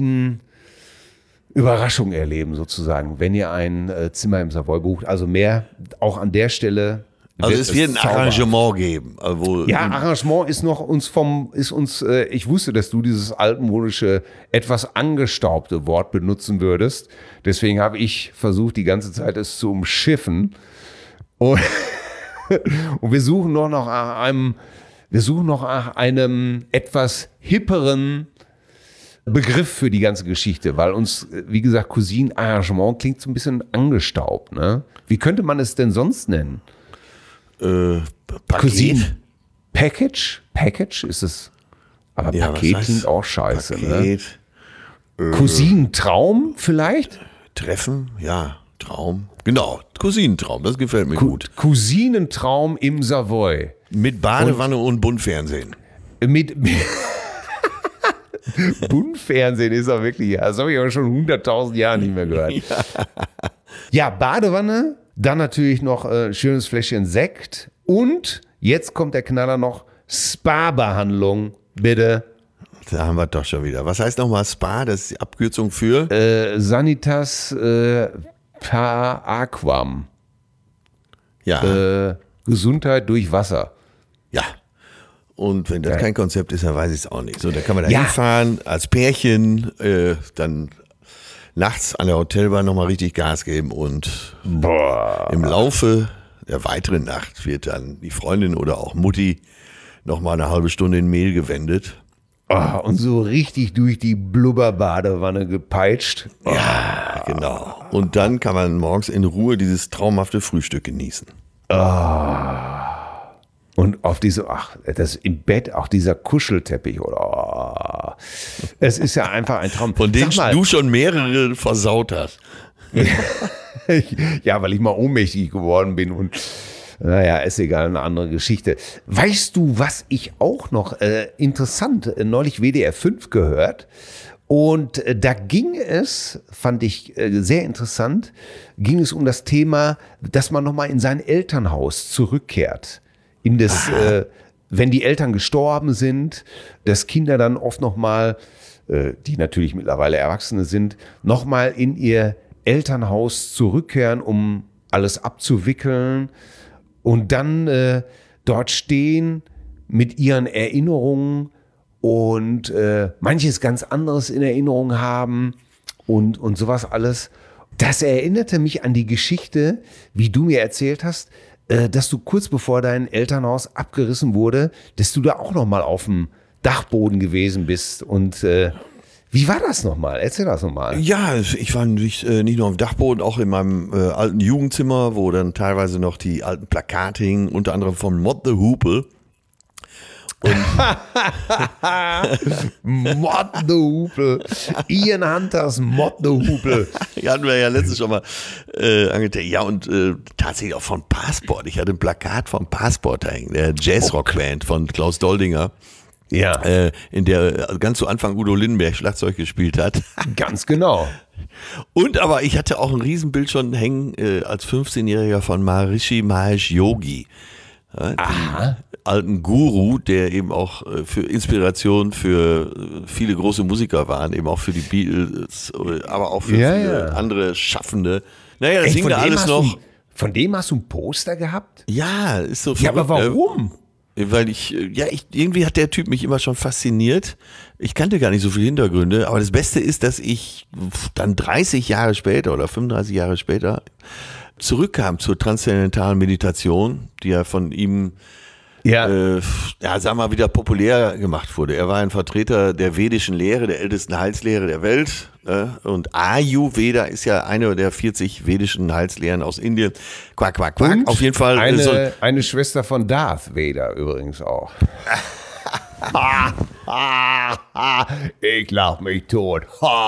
Cousinen-Überraschung erleben, sozusagen, wenn ihr ein äh, Zimmer im Savoy bucht. Also mehr auch an der Stelle. Also es wird ein zauberhaft. Arrangement geben. Wo Ja, Arrangement ist noch uns vom, ist uns, äh, ich wusste, dass du dieses altmodische, etwas angestaubte Wort benutzen würdest. Deswegen habe ich versucht, die ganze Zeit es zu umschiffen. Und, und wir suchen noch nach einem, wir suchen noch nach einem etwas hipperen Begriff für die ganze Geschichte, weil uns, wie gesagt, Cousin-Arrangement klingt so ein bisschen angestaubt, ne? Wie könnte man es denn sonst nennen? Äh, Paket? Cousin Package? Package ist es. Aber Ja, was Paket heißt klingt auch scheiße. Paket, Ne? Cousinentraum vielleicht? Treffen, ja, Traum. Genau, Cousinentraum, das gefällt mir gut. Cousinentraum im Savoy. Mit Badewanne und, und Buntfernsehen. Mit. Buntfernsehen ist auch wirklich, ja, das habe ich aber schon hunderttausend Jahre nicht mehr gehört. Ja, ja, Badewanne, dann natürlich noch ein äh, schönes Fläschchen Sekt und jetzt kommt der Knaller noch, Spa-Behandlung, bitte. Da haben wir doch schon wieder. Was heißt nochmal Spa? Das ist die Abkürzung für? Äh, Sanitas äh, per Aquam. Ja. Äh, Gesundheit durch Wasser. Ja. Und wenn das Ja. kein Konzept ist, dann weiß ich es auch nicht. So, da kann man da Ja. hinfahren als Pärchen, äh, dann nachts an der Hotelbar nochmal richtig Gas geben und Boah. im Laufe der weiteren Nacht wird dann die Freundin oder auch Mutti nochmal eine halbe Stunde in Mehl gewendet. Oh, und so richtig durch die Blubberbadewanne gepeitscht. Oh. Ja, genau. Und dann kann man morgens in Ruhe dieses traumhafte Frühstück genießen. Und auf diese, ach, das im Bett, auch dieser Kuschelteppich, oder? Oh. Es ist ja einfach ein Traum. Von denen Sag mal, du schon mehrere versaut hast. ja, weil ich mal ohnmächtig geworden bin und naja, ist egal, eine andere Geschichte. Weißt du, was ich auch noch äh, interessant, äh, neulich W D R fünf gehört und äh, da ging es, fand ich äh, sehr interessant, ging es um das Thema, dass man nochmal in sein Elternhaus zurückkehrt. In das, äh, wenn die Eltern gestorben sind, dass Kinder dann oft nochmal, äh, die natürlich mittlerweile Erwachsene sind, nochmal in ihr Elternhaus zurückkehren, um alles abzuwickeln. Und dann äh, dort stehen mit ihren Erinnerungen und äh, manches ganz anderes in Erinnerung haben und, und sowas alles. Das erinnerte mich an die Geschichte, wie du mir erzählt hast, äh, dass du kurz bevor dein Elternhaus abgerissen wurde, dass du da auch noch mal auf dem Dachboden gewesen bist. Und äh, wie war das nochmal? Erzähl das nochmal. Ja, ich war nicht, äh, nicht nur auf dem Dachboden, auch in meinem äh, alten Jugendzimmer, wo dann teilweise noch die alten Plakate hingen, unter anderem von Mott the Hoople. Mott the Hoople. Ian Hunters Mott the Hoople. Die hatten wir ja letztens schon mal äh, angetan. Ja, und äh, tatsächlich auch von Passport. Ich hatte ein Plakat von Passport da hängen, der Jazzrock-Band von Klaus Doldinger. Ja, Äh, in der äh, ganz zu Anfang Udo Lindenberg Schlagzeug gespielt hat. ganz genau. Und aber ich hatte auch ein Riesenbild schon hängen äh, als fünfzehnjähriger von Maharishi Mahesh Yogi. Ja, den alten Guru, der eben auch äh, für Inspiration für äh, viele große Musiker waren, eben auch für die Beatles, äh, aber auch für Ja, viele ja. andere Schaffende. Naja, das Echt, hing von da dem alles hast noch. Du, Von dem hast du ein Poster gehabt? Ja, ist so Ja, aber verrückt, warum? äh, Weil ich, äh, ja, ich, irgendwie hat der Typ mich immer schon fasziniert. Ich kannte gar nicht so viele Hintergründe, aber das Beste ist, dass ich dann dreißig Jahre später oder fünfunddreißig Jahre später zurückkam zur transzendentalen Meditation, die ja von ihm Ja. äh, ja, sagen wir mal, wieder populär gemacht wurde. Er war ein Vertreter der vedischen Lehre, der ältesten Heilslehre der Welt. Äh, und Ayurveda ist ja eine der vierzig vedischen Heilslehren aus Indien. Quack, quack, quack. Und Auf jeden Fall. Eine, äh, so, eine Schwester von Darth Vader übrigens auch. Ich lach mich tot.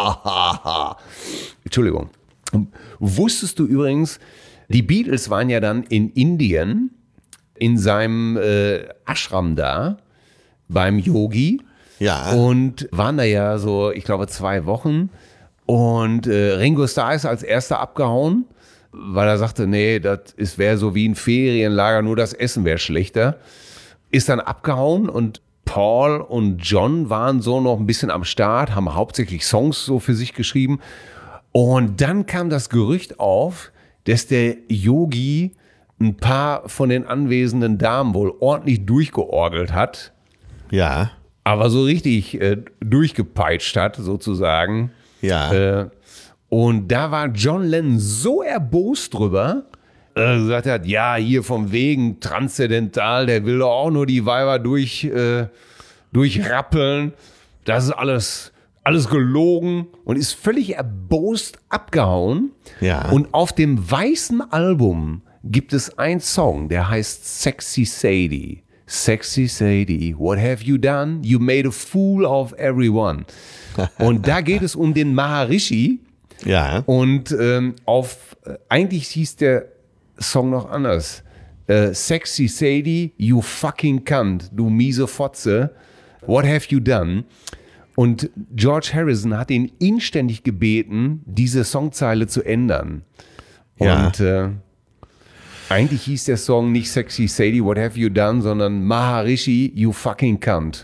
Entschuldigung. Wusstest du übrigens, die Beatles waren ja dann in Indien in seinem äh, Ashram da beim Yogi ja. und waren da ja so, ich glaube, zwei Wochen. Und äh, Ringo Starr ist als erster abgehauen, weil er sagte, nee, das wäre so wie ein Ferienlager, nur das Essen wäre schlechter. Ist dann abgehauen und Paul und John waren so noch ein bisschen am Start, haben hauptsächlich Songs so für sich geschrieben. Und dann kam das Gerücht auf, dass der Yogi ein paar von den anwesenden Damen wohl ordentlich durchgeorgelt hat. Ja. Aber so richtig äh, durchgepeitscht hat, sozusagen. Ja. Äh, und da war John Lennon so erbost drüber, äh, gesagt hat, ja, hier vom Wegen transzendental, der will doch auch nur die Weiber durch, äh, durchrappeln. Das ist alles, alles gelogen und ist völlig erbost abgehauen. Ja. Und auf dem weißen Album gibt es einen Song, der heißt Sexy Sadie. Sexy Sadie, what have you done? You made a fool of everyone. Und da geht es um den Maharishi. Ja. Und ähm, auf, äh, eigentlich hieß der Song noch anders. Äh, Sexy Sadie, you fucking cunt, du miese Fotze. What have you done? Und George Harrison hat ihn inständig gebeten, diese Songzeile zu ändern. Ja. Und äh, eigentlich hieß der Song nicht Sexy Sadie, what have you done, sondern Maharishi, you fucking cunt.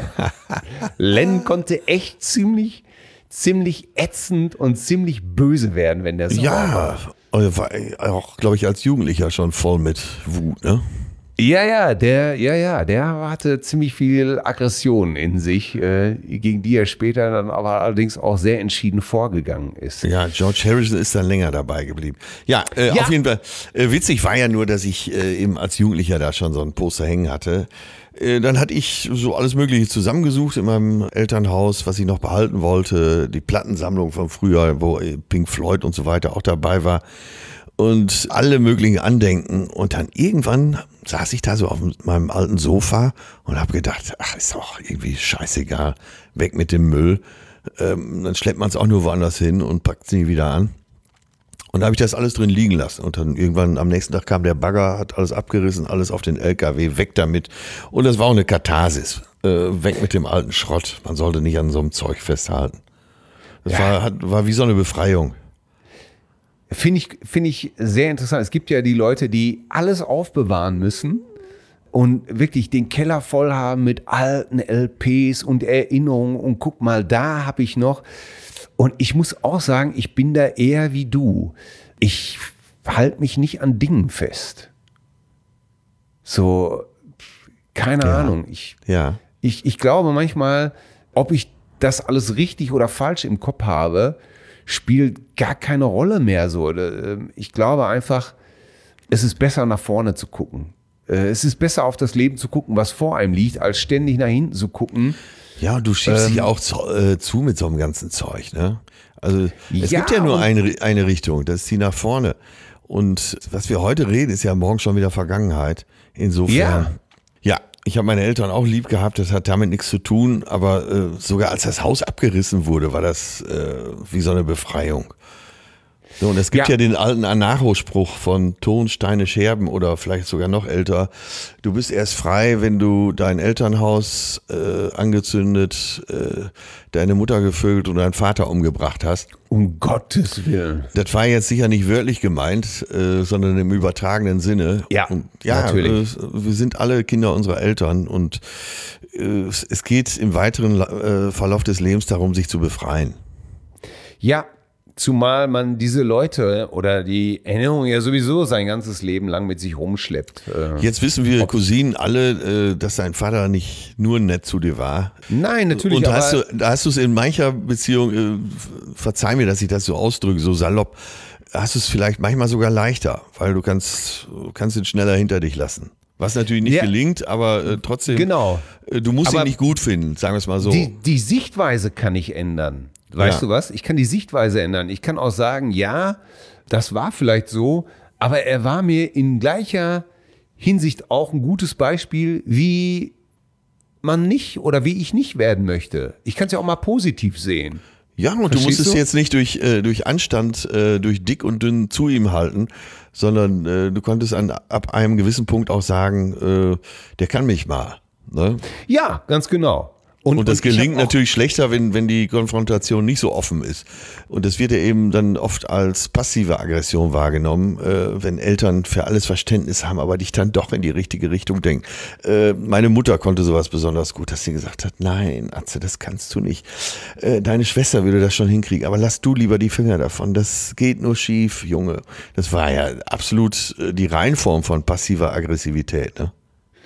Lennon konnte echt ziemlich, ziemlich ätzend und ziemlich böse werden, wenn der Song war. Ja. Er war auch, glaube ich, als Jugendlicher schon voll mit Wut, ne? Ja, ja, der, ja, ja, der hatte ziemlich viel Aggression in sich, äh, gegen die er später dann aber allerdings auch sehr entschieden vorgegangen ist. Ja, George Harrison ist dann länger dabei geblieben. Ja, äh, Ja. auf jeden Fall. Äh, witzig war ja nur, dass ich äh, eben als Jugendlicher da schon so ein Poster hängen hatte. Äh, dann hatte ich so alles Mögliche zusammengesucht in meinem Elternhaus, was ich noch behalten wollte. Die Plattensammlung von früher, wo äh, Pink Floyd und so weiter auch dabei war. Und alle möglichen Andenken. Und dann irgendwann saß ich da so auf meinem alten Sofa und habe gedacht, ach, ist doch irgendwie scheißegal, weg mit dem Müll. Ähm, dann schleppt man es auch nur woanders hin und packt es nie wieder an. Und da habe ich das alles drin liegen lassen. Und dann irgendwann am nächsten Tag kam der Bagger, hat alles abgerissen, alles auf den L K W, weg damit. Und das war auch eine Katharsis. Äh, weg mit dem alten Schrott. Man sollte nicht an so einem Zeug festhalten. Das Ja. war, hat, war wie so eine Befreiung. Finde ich, finde ich sehr interessant. Es gibt ja die Leute, die alles aufbewahren müssen und wirklich den Keller voll haben mit alten L Ps und Erinnerungen und guck mal, da habe ich noch. Und ich muss auch sagen, ich bin da eher wie du. Ich halte mich nicht an Dingen fest. So, keine Ja. Ahnung. Ich, Ja. ich, ich glaube manchmal, ob ich das alles richtig oder falsch im Kopf habe, spielt gar keine Rolle mehr so. Ich glaube einfach, es ist besser nach vorne zu gucken. Es ist besser auf das Leben zu gucken, was vor einem liegt, als ständig nach hinten zu gucken. Ja, und du schiebst Ähm, dich auch zu, äh, zu mit so einem ganzen Zeug, ne? Also es Ja, gibt ja nur und- eine, eine Richtung, das ist die nach vorne. Und was wir heute reden, ist ja morgen schon wieder Vergangenheit. Insofern. Ja. Ja, ich habe meine Eltern auch lieb gehabt, das hat damit nichts zu tun, aber äh, sogar als das Haus abgerissen wurde, war das äh, wie so eine Befreiung. So, und es gibt ja, Ja. den alten Anarcho-Spruch von Ton, Steine, Scherben oder vielleicht sogar noch älter. Du bist erst frei, wenn du dein Elternhaus äh, angezündet, äh, deine Mutter gevögelt und deinen Vater umgebracht hast. Um Gottes Willen. Das war jetzt sicher nicht wörtlich gemeint, äh, sondern im übertragenen Sinne. Ja, und, ja natürlich. Äh, wir sind alle Kinder unserer Eltern und äh, es geht im weiteren äh, Verlauf des Lebens darum, sich zu befreien. Ja, Zumal man diese Leute oder die Erinnerung ja sowieso sein ganzes Leben lang mit sich rumschleppt. Jetzt wissen wir Cousinen alle, dass dein Vater nicht nur nett zu dir war. Nein, natürlich. Und aber hast du, da hast du es in mancher Beziehung, verzeih mir, dass ich das so ausdrücke, so salopp, hast du es vielleicht manchmal sogar leichter, weil du kannst, kannst ihn schneller hinter dich lassen. Was natürlich nicht ja, gelingt, aber äh, trotzdem, genau. du musst aber ihn nicht gut finden, sagen wir es mal so. Die, die Sichtweise kann ich ändern. Weißt ja. du was? Ich kann die Sichtweise ändern. Ich kann auch sagen, ja, das war vielleicht so, aber er war mir in gleicher Hinsicht auch ein gutes Beispiel, wie man nicht oder wie ich nicht werden möchte. Ich kann es ja auch mal positiv sehen. Ja, und Verstehst du musst es du? jetzt nicht durch, äh, durch Anstand, äh, durch dick und dünn zu ihm halten, sondern äh, du konntest an, ab einem gewissen Punkt auch sagen, äh, der kann mich mal. Ne? Ja, ganz genau. Und, und das und ich gelingt hab auch- natürlich schlechter, wenn, wenn die Konfrontation nicht so offen ist. Und das wird ja eben dann oft als passive Aggression wahrgenommen, äh, wenn Eltern für alles Verständnis haben, aber dich dann doch in die richtige Richtung denken. Äh, meine Mutter konnte sowas besonders gut, dass sie gesagt hat, nein, Atze, das kannst du nicht. Äh, deine Schwester würde das schon hinkriegen, aber lass du lieber die Finger davon. Das geht nur schief, Junge. Das war ja absolut äh, die Reinform von passiver Aggressivität, ne?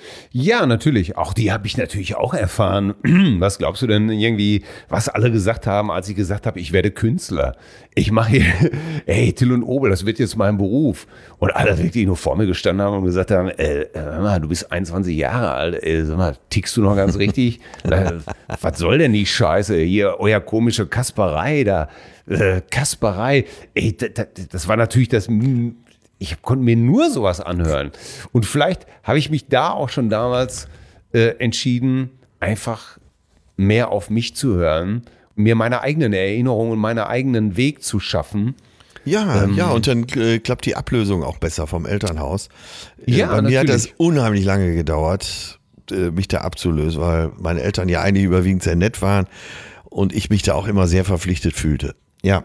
Ja, natürlich. Auch die habe ich natürlich auch erfahren. Was glaubst du denn irgendwie, was alle gesagt haben, als ich gesagt habe, ich werde Künstler? Ich mache hier, ey, Till und Obel, das wird jetzt mein Beruf. Und alle wirklich nur vor mir gestanden haben und gesagt haben, äh, hör mal, du bist einundzwanzig Jahre alt, ey, sag mal, tickst du noch ganz richtig? äh, was soll denn die Scheiße? Hier, euer komische Kasperei da. Äh, Kasperei. Ey, das, das war natürlich das... Ich konnte mir nur sowas anhören. Und vielleicht habe ich mich da auch schon damals äh, entschieden, einfach mehr auf mich zu hören, mir meine eigenen Erinnerungen und meinen eigenen Weg zu schaffen. Ja, ähm, ja, und dann äh, klappt die Ablösung auch besser vom Elternhaus. Äh, Ja, Bei mir hat das natürlich. unheimlich lange gedauert, äh, mich da abzulösen, weil meine Eltern ja eigentlich überwiegend sehr nett waren und ich mich da auch immer sehr verpflichtet fühlte. Ja.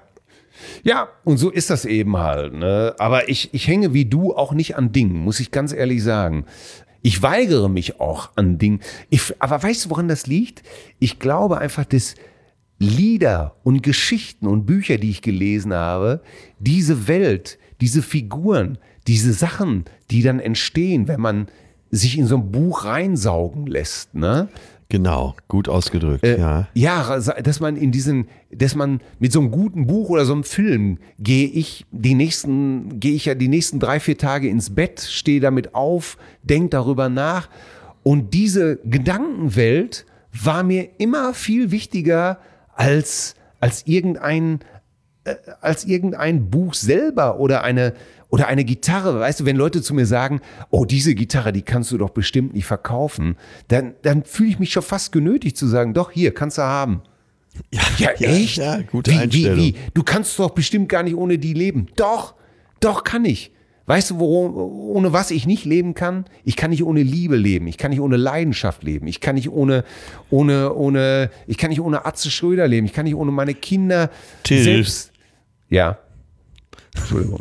Ja, und so ist das eben halt. Ne? Aber ich, ich hänge wie du auch nicht an Dingen, muss ich ganz ehrlich sagen. Ich weigere mich auch an Dingen. Ich, aber weißt du, woran das liegt? Ich glaube einfach, dass Lieder und Geschichten und Bücher, die ich gelesen habe, diese Welt, diese Figuren, diese Sachen, die dann entstehen, wenn man sich in so ein Buch reinsaugen lässt, ne? Genau, gut ausgedrückt, Äh, ja. Ja, dass man in diesen, dass man mit so einem guten Buch oder so einem Film gehe ich die nächsten, gehe ich ja die nächsten drei, vier Tage ins Bett, stehe damit auf, denke darüber nach. Und diese Gedankenwelt war mir immer viel wichtiger als, als irgendein, äh, als irgendein Buch selber oder eine, oder eine Gitarre. Weißt du, wenn Leute zu mir sagen, oh, diese Gitarre, die kannst du doch bestimmt nicht verkaufen, dann, dann fühle ich mich schon fast genötigt zu sagen, doch, hier, kannst du haben. Ja, Ja, echt? Ja, gute wie, Einstellung. Wie, wie? Du kannst doch bestimmt gar nicht ohne die leben. Doch, doch kann ich. Weißt du, worum, ohne was ich nicht leben kann? Ich kann nicht ohne Liebe leben. Ich kann nicht ohne Leidenschaft leben. Ich kann nicht ohne, ohne, ohne, ich kann nicht ohne Atze Schröder leben. Ich kann nicht ohne meine Kinder Till. selbst. Ja. Entschuldigung.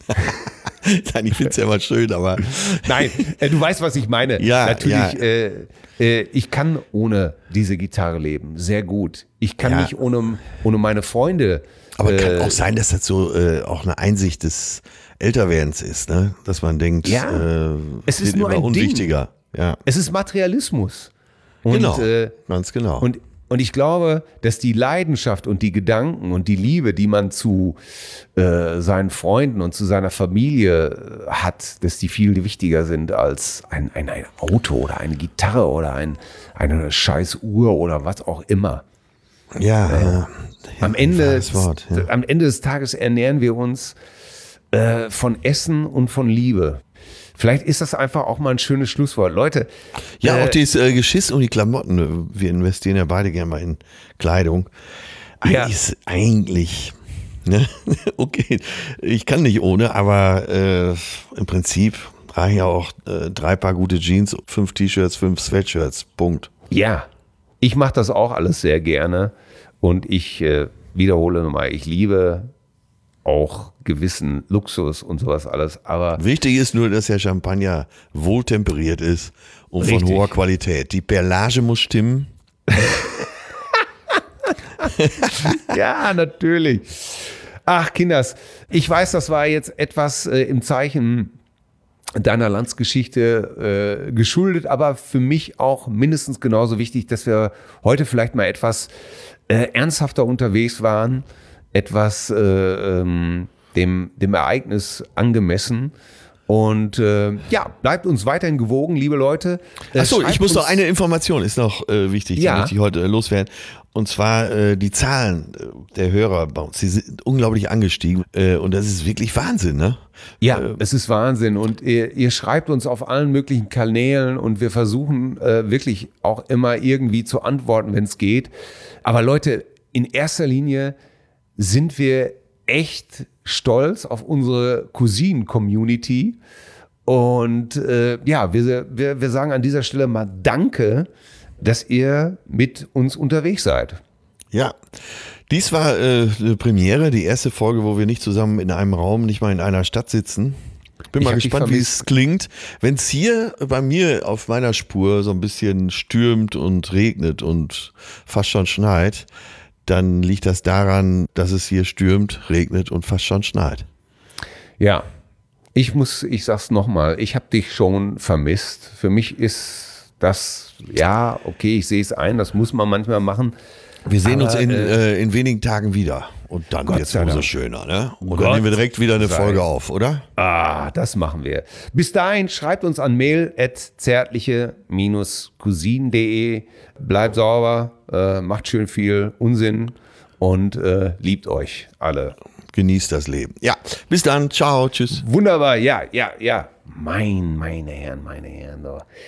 Nein, ich finde es ja mal schön, aber Nein, äh, du weißt, was ich meine. Ja, Natürlich, ja. Äh, äh, ich kann ohne diese Gitarre leben. Sehr gut. Ich kann Ja. nicht ohne, ohne meine Freunde. Aber äh, kann auch sein, dass das so äh, auch eine Einsicht des Älterwerdens ist, ne? Dass man denkt, Ja, äh, es ist wird nur immer ein Ding. unwichtiger. Ja, Es ist Materialismus. Und, genau, äh, ganz genau. und, und ich glaube, dass die Leidenschaft und die Gedanken und die Liebe, die man zu äh, seinen Freunden und zu seiner Familie äh, hat, dass die viel wichtiger sind als ein, ein, ein Auto oder eine Gitarre oder ein, eine scheiß Uhr oder was auch immer. ja, ja. Am Ende, Das Wort, ja. am Ende des Tages ernähren wir uns äh, von Essen und von Liebe. Vielleicht ist das einfach auch mal ein schönes Schlusswort. Leute, Ja, äh, auch dieses äh, Geschiss um die Klamotten. Wir investieren ja beide gerne mal in Kleidung. Eigentlich Ja. ist eigentlich, ne? Okay, ich kann nicht ohne, aber äh, im Prinzip reichen ja auch äh, drei Paar gute Jeans, fünf T-Shirts, fünf Sweatshirts. Punkt. ja, ich mache das auch alles sehr gerne und ich äh, wiederhole nochmal, ich liebe auch gewissen Luxus und sowas alles, aber Wichtig ist nur, dass der Champagner wohltemperiert ist und von Richtig. hoher Qualität. Die Perlage muss stimmen. ja, natürlich. Ach, Kinders, ich weiß, das war jetzt etwas äh, im Zeichen deiner Landsgeschichte äh, geschuldet, aber für mich auch mindestens genauso wichtig, dass wir heute vielleicht mal etwas äh, ernsthafter unterwegs waren, etwas äh, ähm, dem, dem Ereignis angemessen. Und äh, ja, bleibt uns weiterhin gewogen, liebe Leute. Äh, Achso, ich muss uns, noch eine Information, ist noch äh, wichtig, die Ja. möchte ich heute äh, loswerden. Und zwar äh, die Zahlen äh, der Hörer bei uns, die sind unglaublich angestiegen. Äh, und das ist wirklich Wahnsinn, ne? Ja, äh, es ist Wahnsinn. Und ihr, ihr schreibt uns auf allen möglichen Kanälen und wir versuchen äh, wirklich auch immer irgendwie zu antworten, wenn es geht. Aber Leute, in erster Linie sind wir echt stolz auf unsere Cousinen-Community. Und äh, ja, wir, wir, wir sagen an dieser Stelle mal Danke, dass ihr mit uns unterwegs seid. Ja, dies war äh, eine Premiere, die erste Folge, wo wir nicht zusammen in einem Raum, nicht mal in einer Stadt sitzen. Bin Ich mal hab dich gespannt, wie vermisst. es klingt. Wenn es hier bei mir auf meiner Spur so ein bisschen stürmt und regnet und fast schon schneit, dann liegt das daran, dass es hier stürmt, regnet und fast schon schneit. Ja, ich muss, ich sag's nochmal, ich habe dich schon vermisst. Für mich ist das, ja, okay, ich sehe es ein, das muss man manchmal machen. Wir sehen Aber, uns in, äh, äh, in wenigen Tagen wieder. Und dann Gott wird's sei umso Dank. schöner, ne? Und Gott dann nehmen wir direkt wieder eine sei- Folge auf, oder? Ah, das machen wir. Bis dahin schreibt uns an mail at zärtliche cousinen punkt de. Bleibt sauber, äh, macht schön viel Unsinn und äh, liebt euch alle. Genießt das Leben. Ja, bis dann. Ciao. Tschüss. Wunderbar, ja, ja, ja. Mein, meine Herren, meine Herren.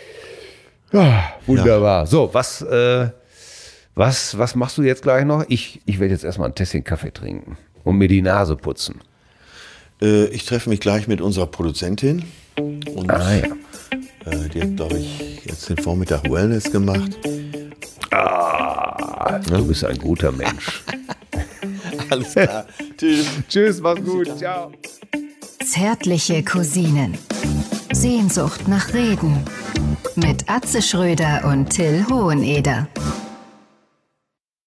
So. Ah, wunderbar. So, was, äh, was, was machst du jetzt gleich noch? Ich, ich werde jetzt erstmal ein Tässchen Kaffee trinken und mir die Nase putzen. Äh, ich treffe mich gleich mit unserer Produzentin. Und Ah ja. äh, die hat, glaube ich, jetzt den Vormittag Wellness gemacht. Ah, du bist ein guter Mensch. Alles klar. Tschüss. Tschüss, mach's gut. Ciao. Zärtliche Cousinen. Sehnsucht nach Reden. Mit Atze Schröder und Till Hoheneder.